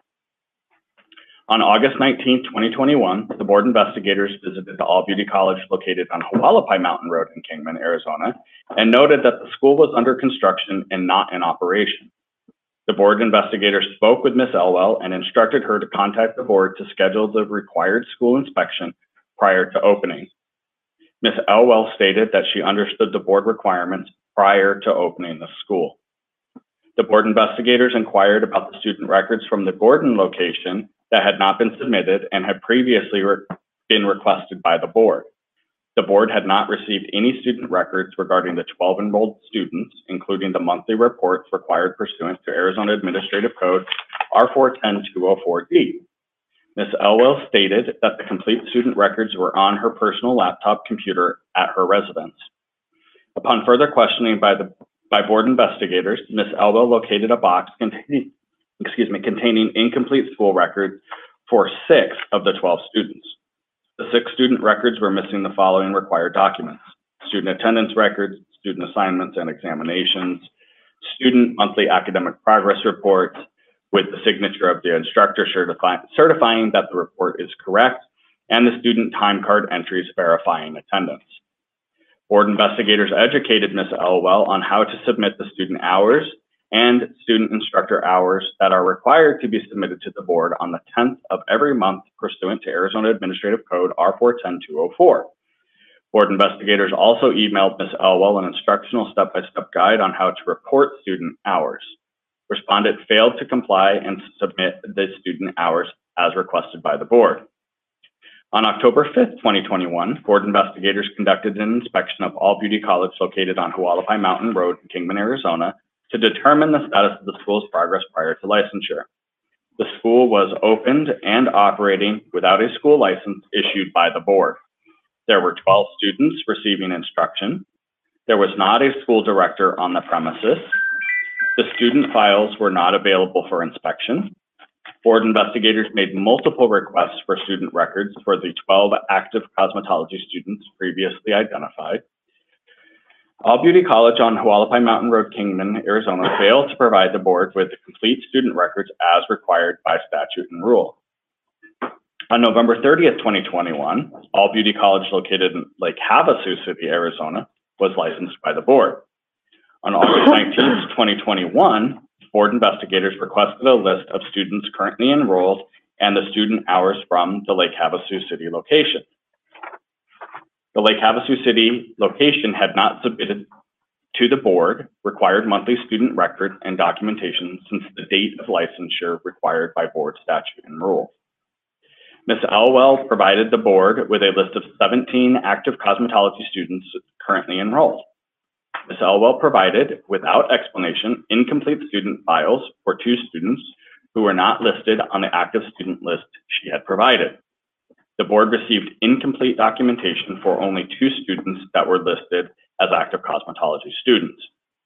On August nineteenth, twenty twenty-one, the board investigators visited the All Beauty College located on Hualapai Mountain Road in Kingman, Arizona, and noted that the school was under construction and not in operation. The board investigators spoke with Miz Elwell and instructed her to contact the board to schedule the required school inspection prior to opening. Miz Elwell stated that she understood the board requirements prior to opening the school. The board investigators inquired about the student records from the Gordon location that had not been submitted and had previously re been requested by the board. The board had not received any student records regarding the twelve enrolled students, including the monthly reports required pursuant to Arizona Administrative Code R four ten dash two oh four D. Miz Elwell stated that the complete student records were on her personal laptop computer at her residence. Upon further questioning by the by board investigators, Miz Elwell located a box containing, excuse me, containing incomplete school records for six of the twelve students. The six student records were missing the following required documents: student attendance records, student assignments and examinations, student monthly academic progress reports with the signature of the instructor certify certifying that the report is correct, and the student time card entries verifying attendance. Board investigators educated Miz Elwell on how to submit the student hours and student instructor hours that are required to be submitted to the board on the tenth of every month pursuant to Arizona Administrative Code R four ten dash two oh four. Board investigators also emailed Miz Elwell an instructional step-by-step guide on how to report student hours. Respondent failed to comply and submit the student hours as requested by the board. On October fifth, twenty twenty-one, board investigators conducted an inspection of All Beauty College located on Hualapai Mountain Road in Kingman, Arizona, to determine the status of the school's progress prior to licensure. The school was opened and operating without a school license issued by the board. There were twelve students receiving instruction. There was not a school director on the premises. The student files were not available for inspection. Board investigators made multiple requests for student records for the twelve active cosmetology students previously identified. All Beauty College on Hualapai Mountain Road, Kingman, Arizona failed to provide the board with the complete student records as required by statute and rule. On November thirtieth, twenty twenty-one, All Beauty College located in Lake Havasu City, Arizona, was licensed by the board. On August nineteenth, twenty twenty-one, board investigators requested a list of students currently enrolled and the student hours from the Lake Havasu City location. The Lake Havasu City location had not submitted to the board required monthly student record and documentation since the date of licensure required by board statute and rule. Miz Elwell provided the board with a list of seventeen active cosmetology students currently enrolled. Miz Elwell provided, without explanation, incomplete student files for two students who were not listed on the active student list she had provided. The board received incomplete documentation for only two students that were listed as active cosmetology students.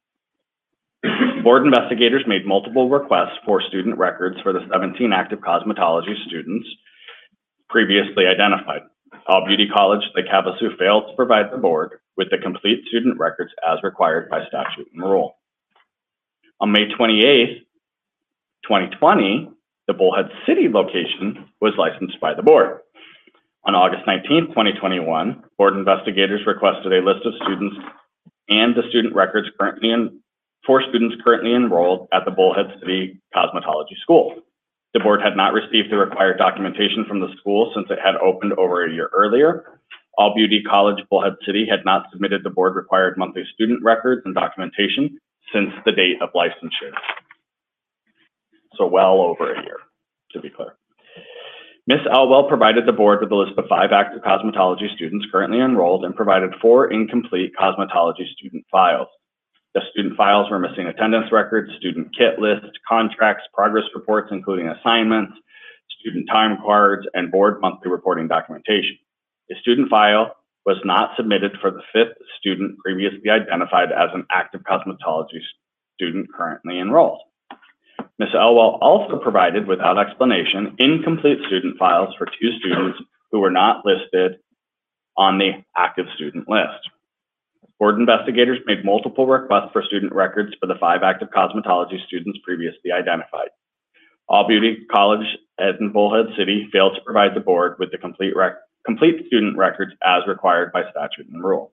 Board investigators made multiple requests for student records for the seventeen active cosmetology students previously identified. All Beauty College, Lake Havasu failed to provide the board with the complete student records as required by statute and rule. On May twenty-eighth, twenty twenty, the Bullhead City location was licensed by the board. On August nineteenth, twenty twenty-one, board investigators requested a list of students and the student records currently in, for students currently enrolled at the Bullhead City Cosmetology School. The board had not received the required documentation from the school since it had opened over a year earlier. All Beauty College Bullhead City had not submitted the board required monthly student records and documentation since the date of licensure. So well over a year, to be clear. Miz Elwell provided the board with a list of five active cosmetology students currently enrolled and provided four incomplete cosmetology student files. The student files were missing attendance records, student kit lists, contracts, progress reports, including assignments, student time cards, and board monthly reporting documentation. A student file was not submitted for the fifth student previously identified as an active cosmetology student currently enrolled. Miz Elwell also provided, without explanation, incomplete student files for two students who were not listed on the active student list. Board investigators made multiple requests for student records for the five active cosmetology students previously identified. All Beauty College in Bullhead City failed to provide the board with the complete rec complete student records as required by statute and rule.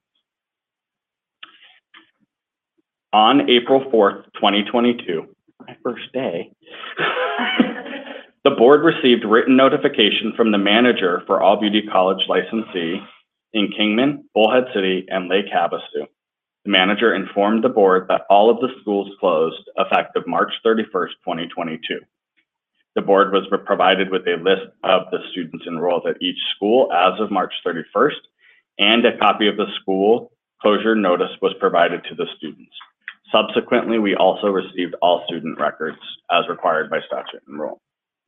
On April fourth, twenty twenty-two, my first day, the board received written notification from the manager for All Beauty College licensee in Kingman, Bullhead City, and Lake Havasu. The manager informed the board that all of the schools closed effective March thirty-first, twenty twenty-two. The board was provided with a list of the students enrolled at each school as of March thirty-first, and a copy of the school closure notice was provided to the students. Subsequently, we also received all student records as required by statute and rule.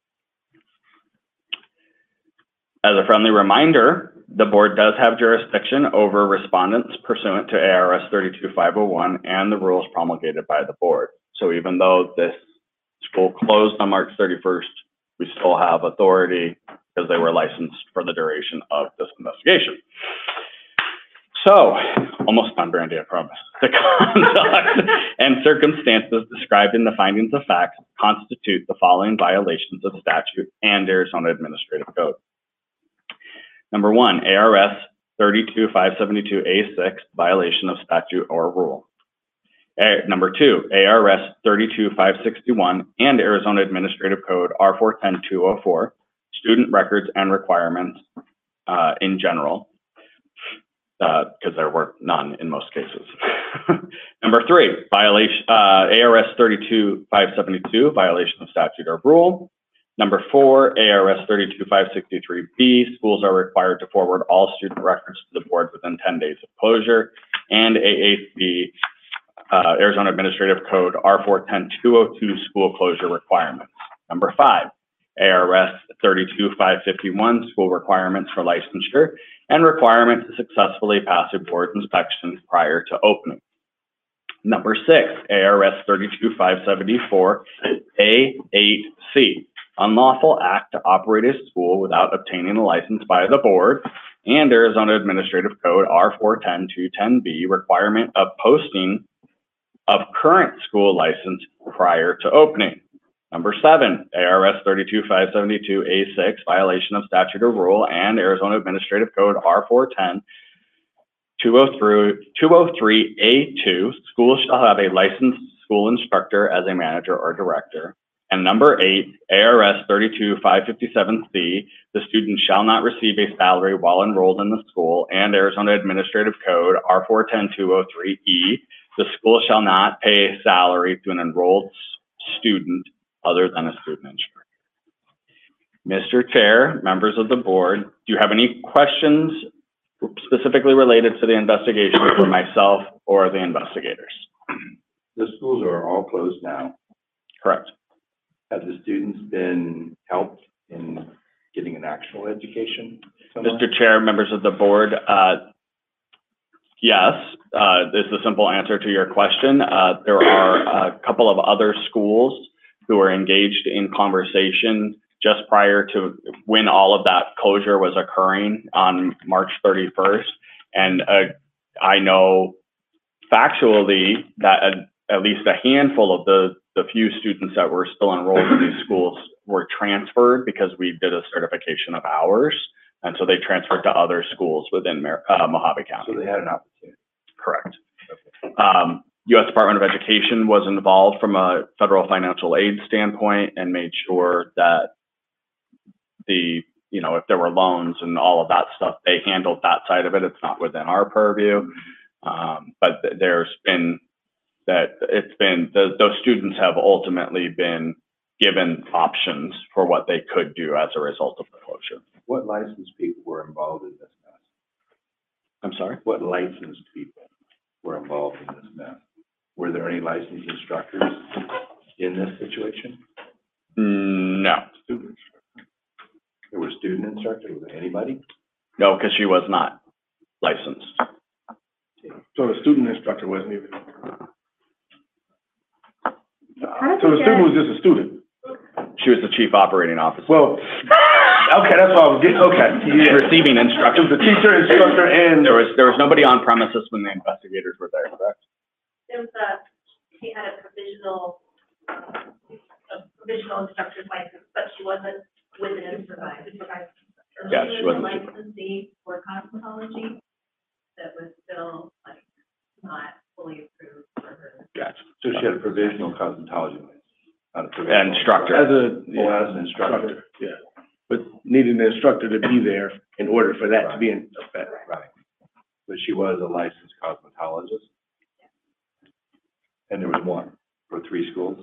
As a friendly reminder, the board does have jurisdiction over respondents pursuant to A R S thirty-two five oh one and the rules promulgated by the board. So even though this school closed on March thirty-first, we still have authority because they were licensed for the duration of this investigation. So, almost done, Brandy, I promise. The conduct and circumstances described in the findings of facts constitute the following violations of statute and Arizona Administrative Code. Number one, A R S thirty-two five seventy-two A six, violation of statute or rule. A number two, A R S thirty-two five sixty-one and Arizona Administrative Code R four ten two oh four, student records and requirements uh, in general, because uh, there were none in most cases. Number three, violation uh, A R S thirty-two five seventy-two, violation of statute or rule. Number four, A R S thirty-two five sixty-three B, schools are required to forward all student records to the board within ten days of closure. And A eight B, uh, Arizona Administrative Code R four ten two oh two, school closure requirements. Number five, A R S thirty-two five fifty-one, school requirements for licensure and requirement to successfully pass a board inspection prior to opening. Number six, A R S thirty-two five seventy-four A eight C, unlawful act to operate a school without obtaining a license by the board, and Arizona Administrative Code R four ten two ten B, requirement of posting of current school license prior to opening. Number seven, A R S thirty-two five seventy-two A six, violation of statute or rule, and Arizona Administrative Code R four ten two oh three A two, schools shall have a licensed school instructor as a manager or director. And number eight, A R S thirty-two five fifty-seven C, the student shall not receive a salary while enrolled in the school, and Arizona Administrative Code R four ten two oh three E, the school shall not pay a salary to an enrolled student other than a student instructor. Mister Chair, members of the board, do you have any questions specifically related to the investigation for myself or the investigators? The schools are all closed now. Correct. Have the students been helped in getting an actual education somewhere? Mister Chair, members of the board, uh, yes, uh, this is the simple answer to your question. Uh, there are a couple of other schools who are engaged in conversation just prior to when all of that closure was occurring on March thirty-first. And uh, I know factually that a, at least a handful of the, the few students that were still enrolled in these schools were transferred because we did a certification of hours. And so they transferred to other schools within uh, Mojave County. So they had an opportunity. Correct. Okay. Um, U S Department of Education was involved from a federal financial aid standpoint and made sure that the, you know, if there were loans and all of that stuff, they handled that side of it. It's not within our purview. Um, but th there's been that it's been, the, those students have ultimately been given options for what they could do as a result of the closure. What licensed people were involved in this mess? I'm sorry? What licensed people were involved in this mess? Were there any licensed instructors in this situation? No. Student instructors. There were student instructors. Was there anybody? No, because she was not licensed. So the student instructor wasn't even, How did so we the student get- was just a student. She was the chief operating officer. Well, I Okay, that's what I was getting, okay. He's receiving It was instruction. the teacher, instructor, and There was, there was nobody on premises when the investigators were there, correct? There was a, she had a provisional, uh, a provisional instructor's license, but she wasn't with an supervisor. Yeah, she wasn't. Licensee for cosmetology that was still like not fully approved for her. Gotcha. So she had a provisional cosmetology license, not a provisional. Instructor. as a, Oh, yeah, as an instructor. yeah. But needing the instructor to be there in order for that to be in effect. Right. But she was a licensed cosmetologist. And there was one for three schools,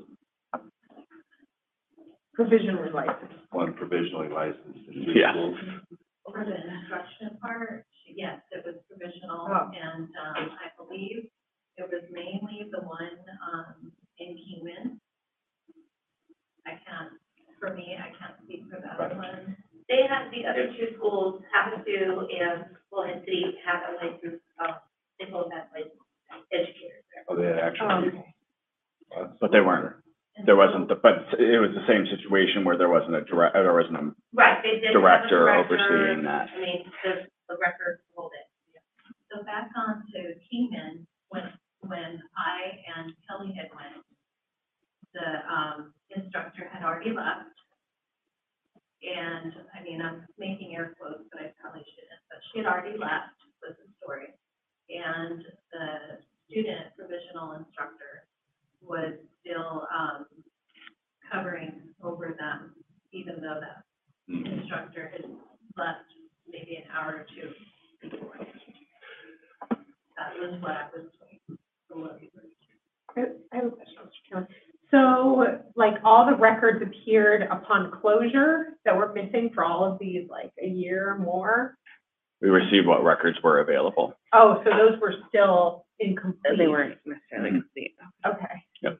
Provisionally licensed. one provisionally licensed in three Yeah. schools. For the instruction part, she- yes, it was provisional, Oh. and, um, I believe it was mainly the one, um, in Kingman. I can't, for me, I can't speak for the other one. They had, the other two schools, Havasu and Bullhead City, had a license, um, they both had licensed educators there. Oh, they had actual Um, people. Well, that's- But they weren't, there wasn't, the but it was the same situation where there wasn't a direct, there wasn't a Right, they did have a director director, overseeing that. I mean, the, the record hold it. So back on to Kingman, when, when I and Kelly had went, the, um, instructor had already left. And, I mean, I'm making air quotes, but I probably shouldn't, but she had already left, was the story. And the student provisional instructor was still, um, covering over them, even though that Mhm. instructor had left maybe an hour or two before. That was what I was told. I have a question, Mister Chairman. So, like, all the records appeared upon closure that were missing for all of these, like, a year or more? We received what records were available. Oh, so those were still incomplete? They weren't necessarily Mhm. complete. Okay.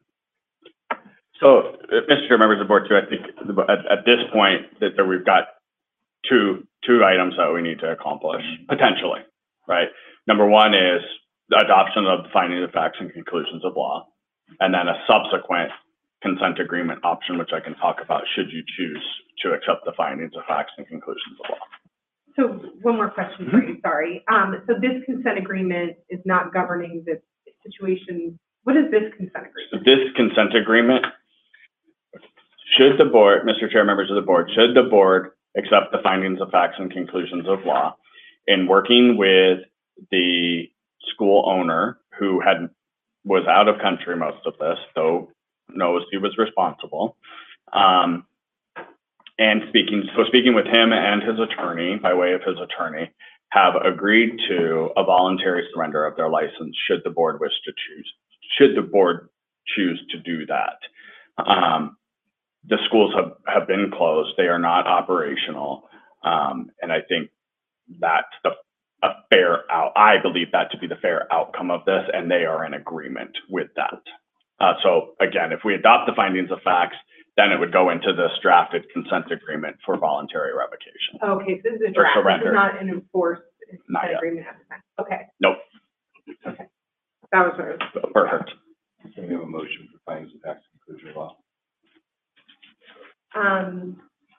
So, uh, Mister Chair, members of the board too, I think the- at, at this point, that, that we've got two, two items that we need to accomplish, potentially, right? Number one is the adoption of the findings of facts and conclusions of law, and then a subsequent consent agreement option, which I can talk about should you choose to accept the findings of facts and conclusions of law. So, one more question for you, sorry. Um, so this consent agreement is not governing this situation. What is this consent So agreement? this consent agreement, should the board, Mister Chair, members of the board, should the board accept the findings of facts and conclusions of law in working with the school owner who had, was out of country most of this, though knows he was responsible. Um, and speaking, so speaking with him and his attorney, by way of his attorney, have agreed to a voluntary surrender of their license should the board wish to choose, should the board choose to do that. Um, the schools have, have been closed. They are not operational. Um, and I think that's the, a fair out, I believe that to be the fair outcome of this, and they are in agreement with that. Uh, so again, if we adopt the findings of facts, then it would go into this drafted consent agreement for voluntary revocation. Okay, so this is a Or draft, this surrender. is not an enforced Not consent yet. agreement at the time. Okay, Nope. that was what I was. So, perfect. So we have a motion for findings of facts and conclusion of law. Um,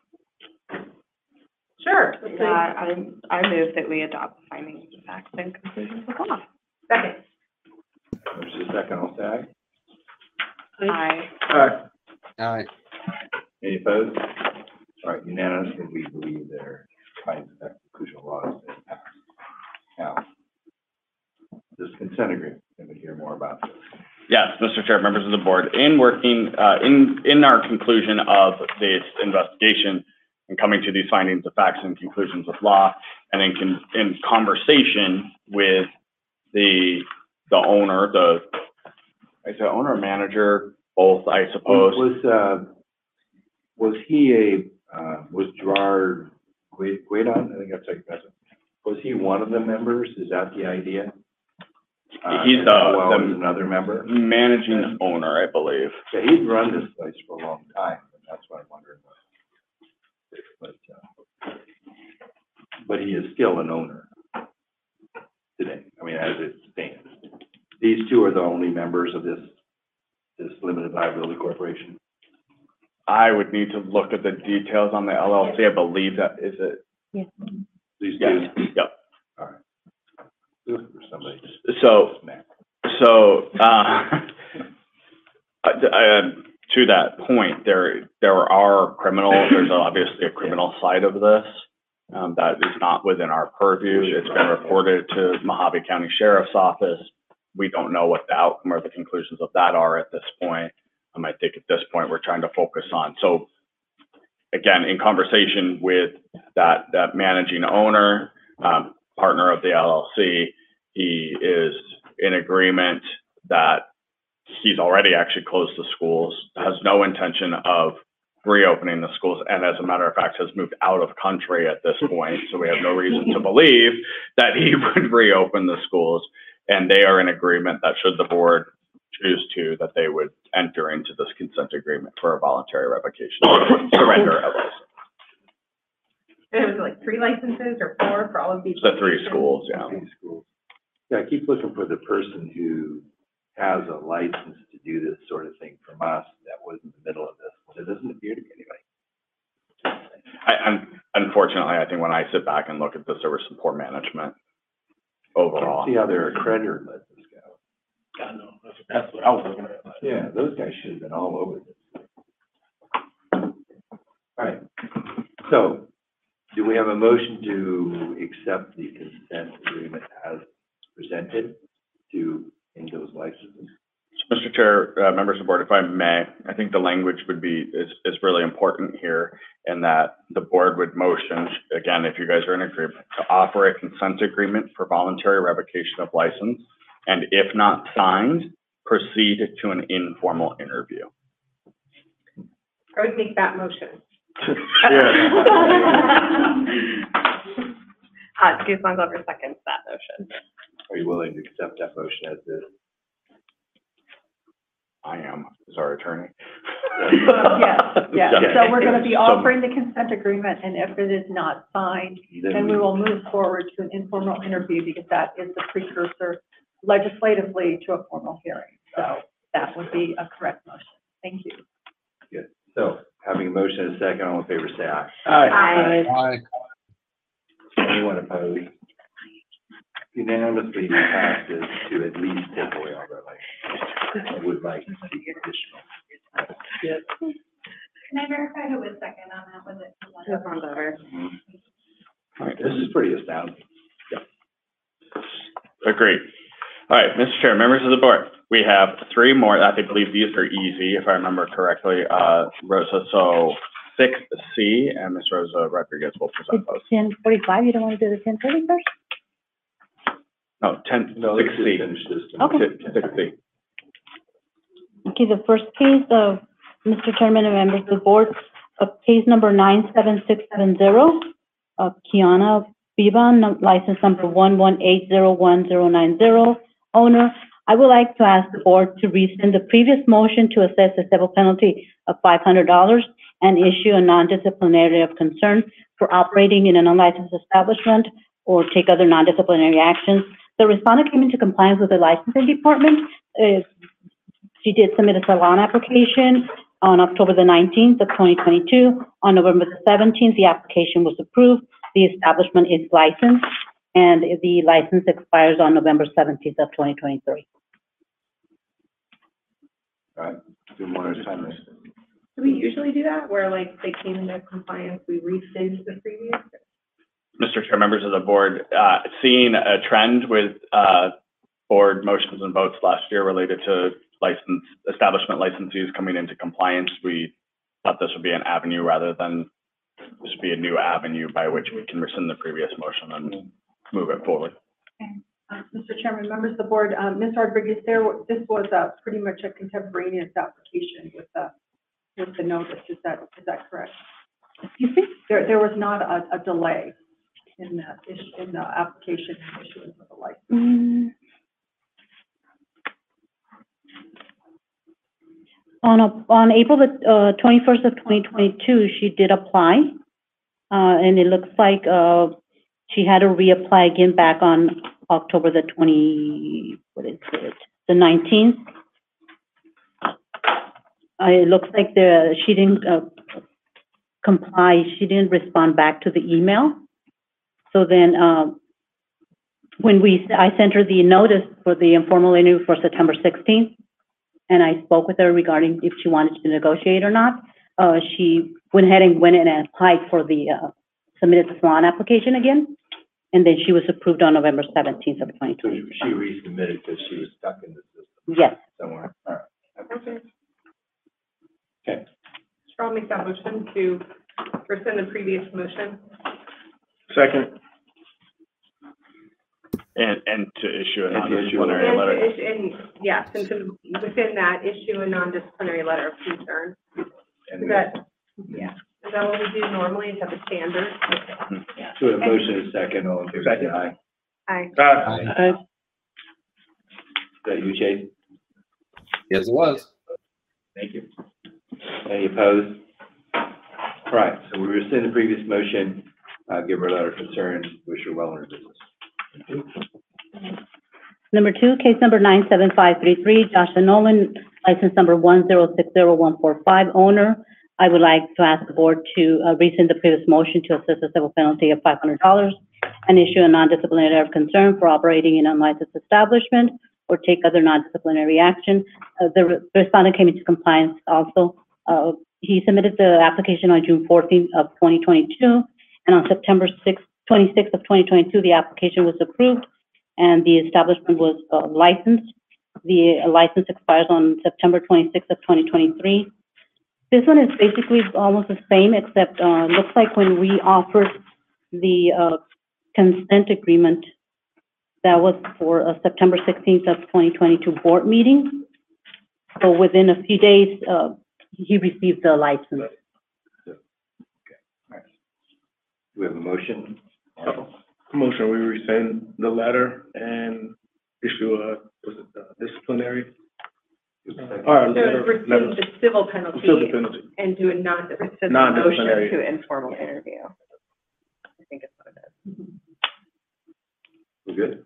sure. let's see. Yeah, I, I move that we adopt the findings of facts and conclusions of law. Second. There's a second, I'll say aye. Aye. Aye. Aye. Any opposed? All right, unanimously, we believe their findings of facts and conclusion of law has been passed. Now, this consent agreement, can we hear more about this? Yes, Mister Chair, members of the board, in working, uh, in, in our conclusion of this investigation and coming to these findings of facts and conclusions of law, and in, con in conversation with the, the owner, the, I say owner or manager, both, I suppose. Was, uh, was he a, uh, was Gerard Guedon, I think that's like, that's, was he one of the members? Is that the idea? Uh, He's as the- well the- as another member? Managing owner, I believe. Yeah, he's run this place for a long time, and that's what I'm wondering about. But, uh, but he is still an owner today, I mean, as it stands. These two are the only members of this, this limited liability corporation. I would need to look at the details on the L L C. I believe that, is it? Please Yes, do. yep. All right. Look for somebody. So, so, uh, uh, to that point, there, there are criminals, there's obviously a criminal side of this, um, that is not within our purview. It's been reported to Mojave County Sheriff's Office. We don't know what the outcome or the conclusions of that are at this point. Um, I think at this point, we're trying to focus on, so again, in conversation with that, that managing owner, um, partner of the L L C, he is in agreement that he's already actually closed the schools, has no intention of reopening the schools, and as a matter of fact, has moved out of country at this point. So we have no reason to believe that he would reopen the schools. And they are in agreement that should the board choose to, that they would enter into this consent agreement for a voluntary revocation, surrender of license. And it was like three licenses or four for all of these? The three schools, yeah. Three schools. Yeah, I keep looking for the person who has a license to do this sort of thing from us that was in the middle of this. There doesn't appear to be anybody. I, I'm, unfortunately, I think when I sit back and look at this, there was some poor management overall. See how their accreditor let this go. I know, that's, that's what I was looking at. Yeah, those guys should have been all over this. All right, so, do we have a motion to accept the consent agreement as presented to end those licenses? Mister Chair, uh, members of the board, if I may, I think the language would be, is, is really important here, and that the board would motion, again, if you guys are in agreement, to offer a consent agreement for voluntary revocation of license, and if not signed, proceed to an informal interview. I would make that motion. Uh, Guzman Glover seconds that motion. Are you willing to accept that motion as is? I am, as our attorney. Yes, yes. Yeah. So we're gonna be So- offering the consent agreement, and if it is not signed, then we will move forward to an informal interview, because that is the precursor legislatively to a formal hearing. So that would be a correct motion. Thank you. Good. So, having a motion and a second, all in favor, say aye. Aye. Aye. Anyone opposed? Unanimously passes to at least take away all their license. I would like to see additional. Can I verify who was second on that? Was it? Guzman Glover. All right, This is pretty astounding. agreed. All right, Mister Chair, members of the board, we have three more. I believe these are easy, if I remember correctly, uh, Rosa. So six C, and Miz Rosa Rodriguez will present those. ten forty-five, you don't want to do the ten thirty first? No, ten, No, six let's just C. finish this. Okay. Six C. Okay, the first case of, Mister Chairman and members of the board, uh, case number nine seven six seven zero, uh, Kiana Vivan, num- license number one one eight zero one zero nine zero, owner. I would like to ask the board to rescind the previous motion to assess a civil penalty of five hundred dollars and issue a non-disciplinary of concern for operating in an unlicensed establishment or take other non-disciplinary actions. The respondent came into compliance with the licensing department. Uh, She did submit a salon application on October the nineteenth of twenty twenty-two. On November the seventeenth, the application was approved. The establishment is licensed, and the license expires on November seventeenth of twenty twenty-three. All right, do one at a time. Do we usually do that, where like they came into compliance, we rescind the previous? Mister Chair, members of the board, uh, seeing a trend with, uh, board motions and votes last year related to license, establishment licensees coming into compliance, we thought this would be an avenue rather than this would be a new avenue by which we can rescind the previous motion and move it forward. Uh, Mister Chairman, members of the board, um, Miz Rodriguez, there, wa- this was a pretty much a contemporaneous application with the, with the notice. Is that, is that correct? Excuse me? There, there was not a, a delay in the, issue- in the application and issuance of the license. Mm. On, a- on April the, uh, twenty-first of twenty twenty-two, she did apply. Uh, and it looks like, uh, she had to reapply again back on October the twenty, what is it, the nineteenth. uh, it looks like the, she didn't, uh, comply, she didn't respond back to the email. So then, um, when we, I sent her the notice for the informal interview for September sixteenth, and I spoke with her regarding if she wanted to negotiate or not. Uh, she went ahead and went in and applied for the, uh, submitted the salon application again, and then she was approved on November seventeenth of twenty So twenty. she resubmitted because she was stuck in the system Yes. somewhere. All right. Okay. Okay. I'll make that motion to rescind the previous motion. Second. And, and to issue a And to issue a- non-disciplinary And, letter. to issue- and, yes, and to, within that, issue a non-disciplinary letter of concern. And Is that, yeah, is that what we do normally? Is that the standard? Okay. So a motion is second, all in favor, say aye. Aye. Aye. Aye. Is that you, Chase? Yes, it was. Thank you. Any opposed? All right, so we rescind the previous motion, uh, give her a letter of concern, wish her well in her business. Number two, case number nine seven five three three, Joshua Nolan, license number one zero six zero one four five, owner. I would like to ask the board to uh, rescind the previous motion to assess a civil penalty of five hundred dollars and issue a non-disciplinary letter of concern for operating an unlicensed establishment or take other non-disciplinary action. Uh, the re- respondent came into compliance also. Uh, he submitted the application on June fourteenth of twenty twenty-two, and on September sixth, twenty-sixth of twenty twenty-two, the application was approved and the establishment was uh, licensed. The uh, license expires on September twenty-sixth of twenty twenty-three. This one is basically almost the same, except uh, looks like when we offered the uh, consent agreement, that was for a September sixteenth of twenty twenty-two board meeting. So within a few days, uh, he received the license. Do we have a motion? Motion, we rescind the letter and issue a, was it uh, disciplinary? Or So letter, rescind letter, the civil penalty civil penalty. and do a non, rescind the Non-disciplinary. motion To informal interview. I think it's what it is. We're good?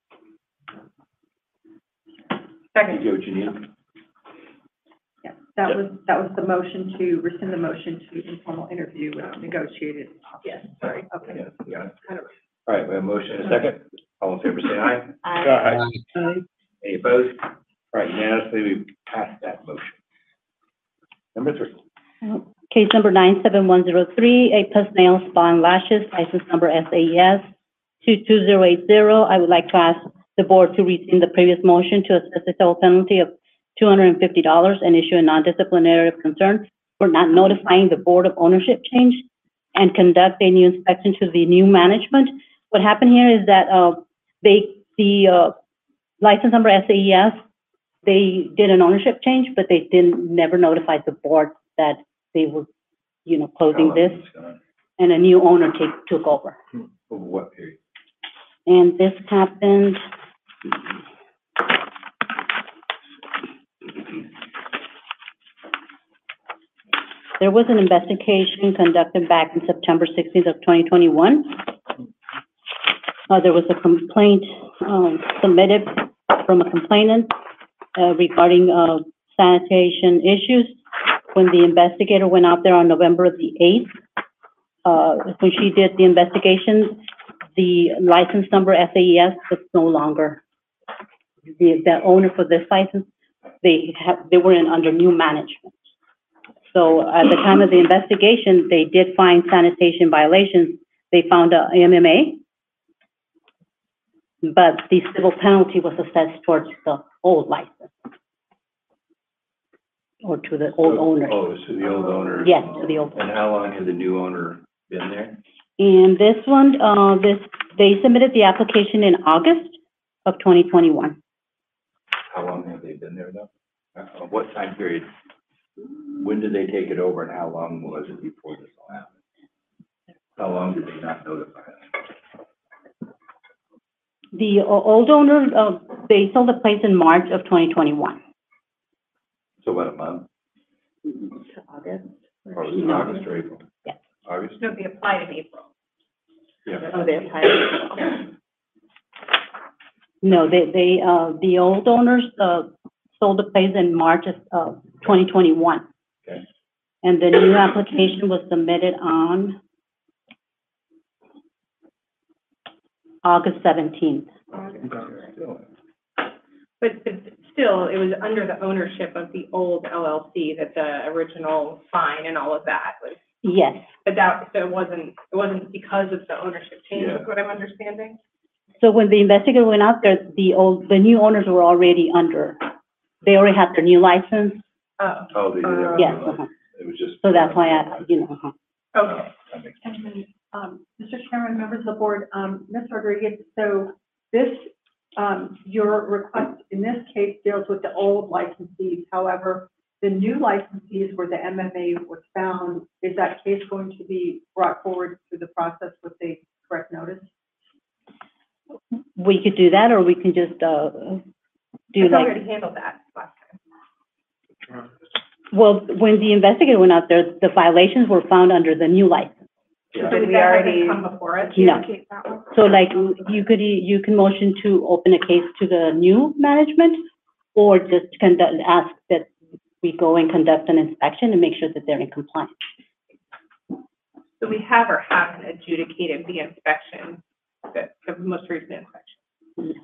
You Second. get what you need? Yeah, that was, that was the motion to rescind the motion to informal interview with negotiated. Yes. Sorry, okay. Yeah, you got it. All right, we have a motion and a second. All in favor, say aye. Aye. Any opposed? All right, unanimously, we passed that motion. Number three. Case number nine seven one zero three, A Plus Nail Spa and Lashes, license number S A E S two two zero eight zero. I would like to ask the board to rescind the previous motion to assess a civil penalty of two hundred fifty dollars and issue a non-disciplinary of concern for not notifying the board of ownership change and conduct a new inspection to the new management. What happened here is that uh, they, the uh, license number S A E S, they did an ownership change, but they didn't, never notified the board that they were, you know, closing this, and a new owner take, took over. Over what period? And this happened, there was an investigation conducted back in September sixteenth of twenty twenty-one. Uh, there was a complaint, um, submitted from a complainant, uh, regarding, uh, sanitation issues. When the investigator went out there on November the eighth, uh, when she did the investigation, the license number S A E S was no longer the, the owner for this license. They have, they were in under new management. So at the time of the investigation, they did find sanitation violations. They found a M M A, but the civil penalty was assessed towards the old license or to the old owner. Oh, to the old owner? Yes, to the old. And how long has the new owner been there? And this one, uh, this, they submitted the application in August of twenty twenty-one. How long have they been there though? Uh, what time period? When did they take it over and how long was it before this all happened? How long did they not notify us? The o- old owner, uh, they sold the place in March of twenty twenty-one. So about a month, August. or was it August or April? Yes. August? No, they applied in April. Yeah. Oh, they applied. No, they, they, uh, the old owners, uh, sold the place in March of, of twenty twenty-one. Okay. And the new application was submitted on August seventeenth. But, but still, it was under the ownership of the old L L C that the original fine and all of that was, Yes, but that, so it wasn't, it wasn't because of the ownership change, Yeah. is what I'm understanding? so when the investigator went out there, the old, the new owners were already under, they already had their new license, Oh, Oh, they did have a yes, new uh-huh. license. It was just. So that's why I, you know, uh-huh. okay. That makes And then, um, Mister Chairman, members of the board, um, Miz Rodriguez, so this, um, your request in this case deals with the old licensees. However, the new licensees where the M M A was found, is that case going to be brought forward through the process with the correct notice? We could do that, or we can just, uh, do I've like, already handled that last time. well, when the investigator went out there, the violations were found under the new license. Yeah. So Did did we that already hasn't come before us? No. Keep that one. So like, you could, e- you can motion to open a case to the new management, or just conduct, ask that we go and conduct an inspection and make sure that they're in compliance. So we have or haven't adjudicated the inspection, the, the most recent inspection?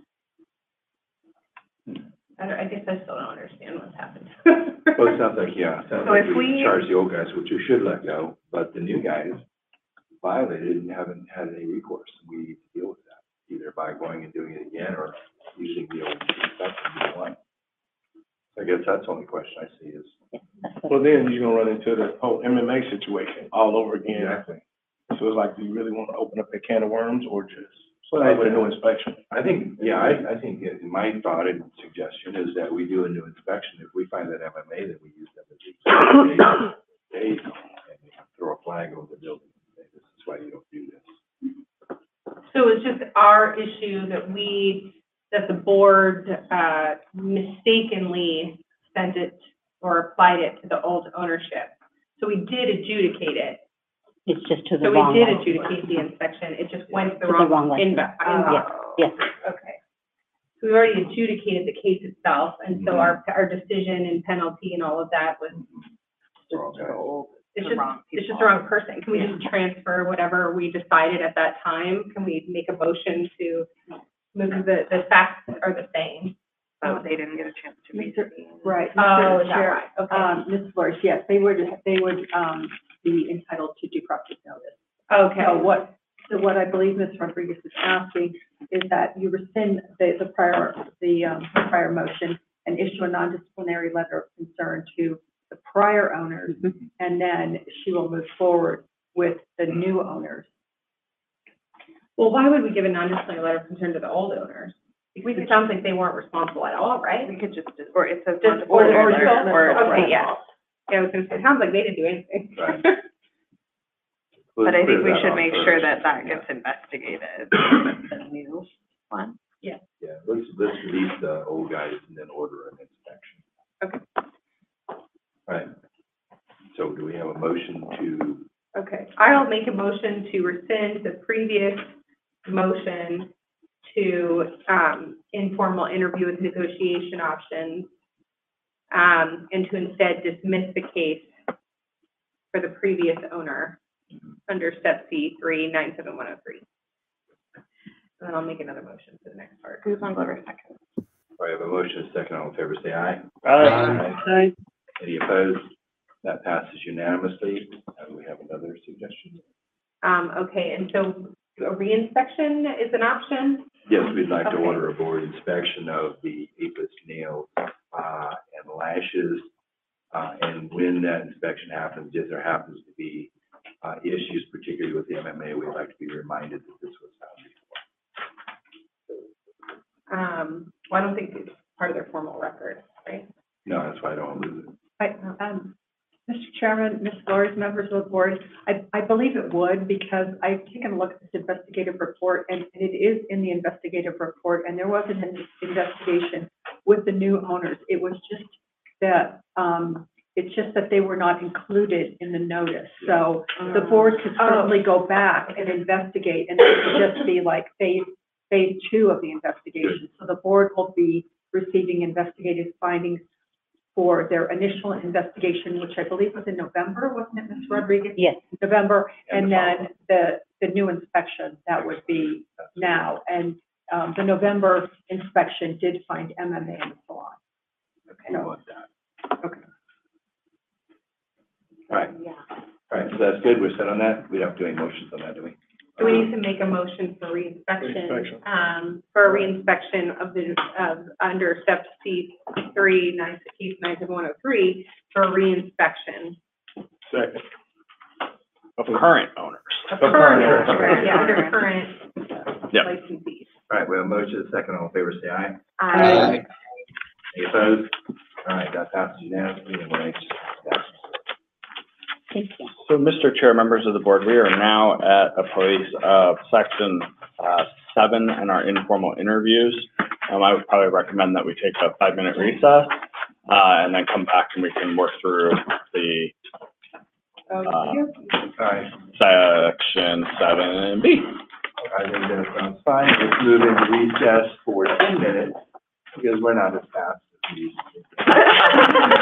I don't, I guess I still don't understand what's happened. Well, it sounds like, yeah, it sounds So like if we we- charged the old guys, which we should let go, but the new guys violated and haven't had any recourse. We need to deal with that, either by going and doing it again or using the old inspection we want. I guess that's the only question I see is. Well, then you're gonna run into the whole M M A situation all over again. Exactly. So it's like, do you really want to open up a can of worms or just start with a new inspection? I think, yeah, I, I think it- my thought and suggestion is that we do a new inspection. If we find that M M A, then we use them as the days and throw a flag over the building. and say, This is why you don't do this. So it's just our issue that we, that the board, uh, mistakenly sent it or applied it to the old ownership. So we did adjudicate it. It's just to the So wrong. we did one. adjudicate the inspection, it just went to the To the wrong. wrong license. inve- Yes, yes. Okay. So we already adjudicated the case itself, and so our, our decision and penalty and all of that was, Wrong guy. it's The just, wrong it's just people. the wrong person. Can we just transfer whatever we decided at that time? Can we make a motion to move the, the facts are the same? So they didn't get a chance to be. Mister Right. Oh, Mister is that Chair, right? Okay. Um, Miz Flores, yes, they would, they would, um, be entitled to due process notice. Okay. So what, so what I believe Miz Rodriguez is asking is that you rescind the, the prior, the, um, prior motion and issue a non-disciplinary letter of concern to the prior owners, Mhm. and then she will move forward with the new owners. Well, why would we give a non-disciplinary letter of concern to the old owners? Because it sounds like they weren't responsible at all, right? We could just, or it's a Just- or- or letter, just- or, Okay, yeah. yeah. Yeah, I was gonna say, it sounds like they didn't do anything. Right. But I think we Let's clear should that make up sure first. that that gets investigated, the new one. Yeah, let's, let's release the old guys and then order an inspection. Okay. Right. So do we have a motion to, Okay, I'll make a motion to rescind the previous motion to, um, informal interview with negotiation options, um, and to instead dismiss the case for the previous owner under step C three nine seven one oh three. And then I'll make another motion for the next part. Who's on Glover second? I have a motion, a second, all in favor, say aye. Aye. Any opposed? That passes unanimously. Uh, we have another suggestion? Um, okay, and so a reinspection is an option? Yes, we'd like to Okay. order a board inspection of the apis, nails, uh, and lashes. Uh, and when that inspection happens, if there happens to be, uh, issues, particularly with the M M A, we'd like to be reminded that this was found before. Um, well, I don't think it's part of their formal record, right? No, that's why I don't lose it. I, um, Mister Chairman, Miz Flores, members of the board, I, I believe it would, because I've taken a look at this investigative report, and and it is in the investigative report, and there was an in- investigation with the new owners. It was just that, um, it's just that they were not included in the notice. So the board could certainly go back and investigate, and it would just be like phase, phase two of the investigation. So the board will be receiving investigative findings for their initial investigation, which I believe was in November, wasn't it, Miz Rodriguez? Yes. November, And and the then the, the new inspection, that would be now. And, um, the November inspection did find M M A in the salon. Okay, I want that. Okay. All right, Yeah. all right, so that's good, we're set on that, we don't have to do any motions on that, do we? Do we need to make a motion for reinspection, Reinspection. um, for a reinspection of the, of, under step C three, nine, case nine seven one oh three, for a reinspection? Second. Of current owners. Of Of current, current. yeah, under current Yep. licensees. All right, we have a motion, a second, all in favor, say aye. Aye. Any opposed? All right, that passes unanimously, and we're anxious to pass. Thank you. So, Mister Chair, members of the board, we are now at a place of section uh, seven in our informal interviews. Um, I would probably recommend that we take a five-minute recess uh, and then come back and we can work through the Oh, uh, you- All right, section seven B. I think that sounds fine, let's move into recess for ten minutes, because we're not as fast as we used to be.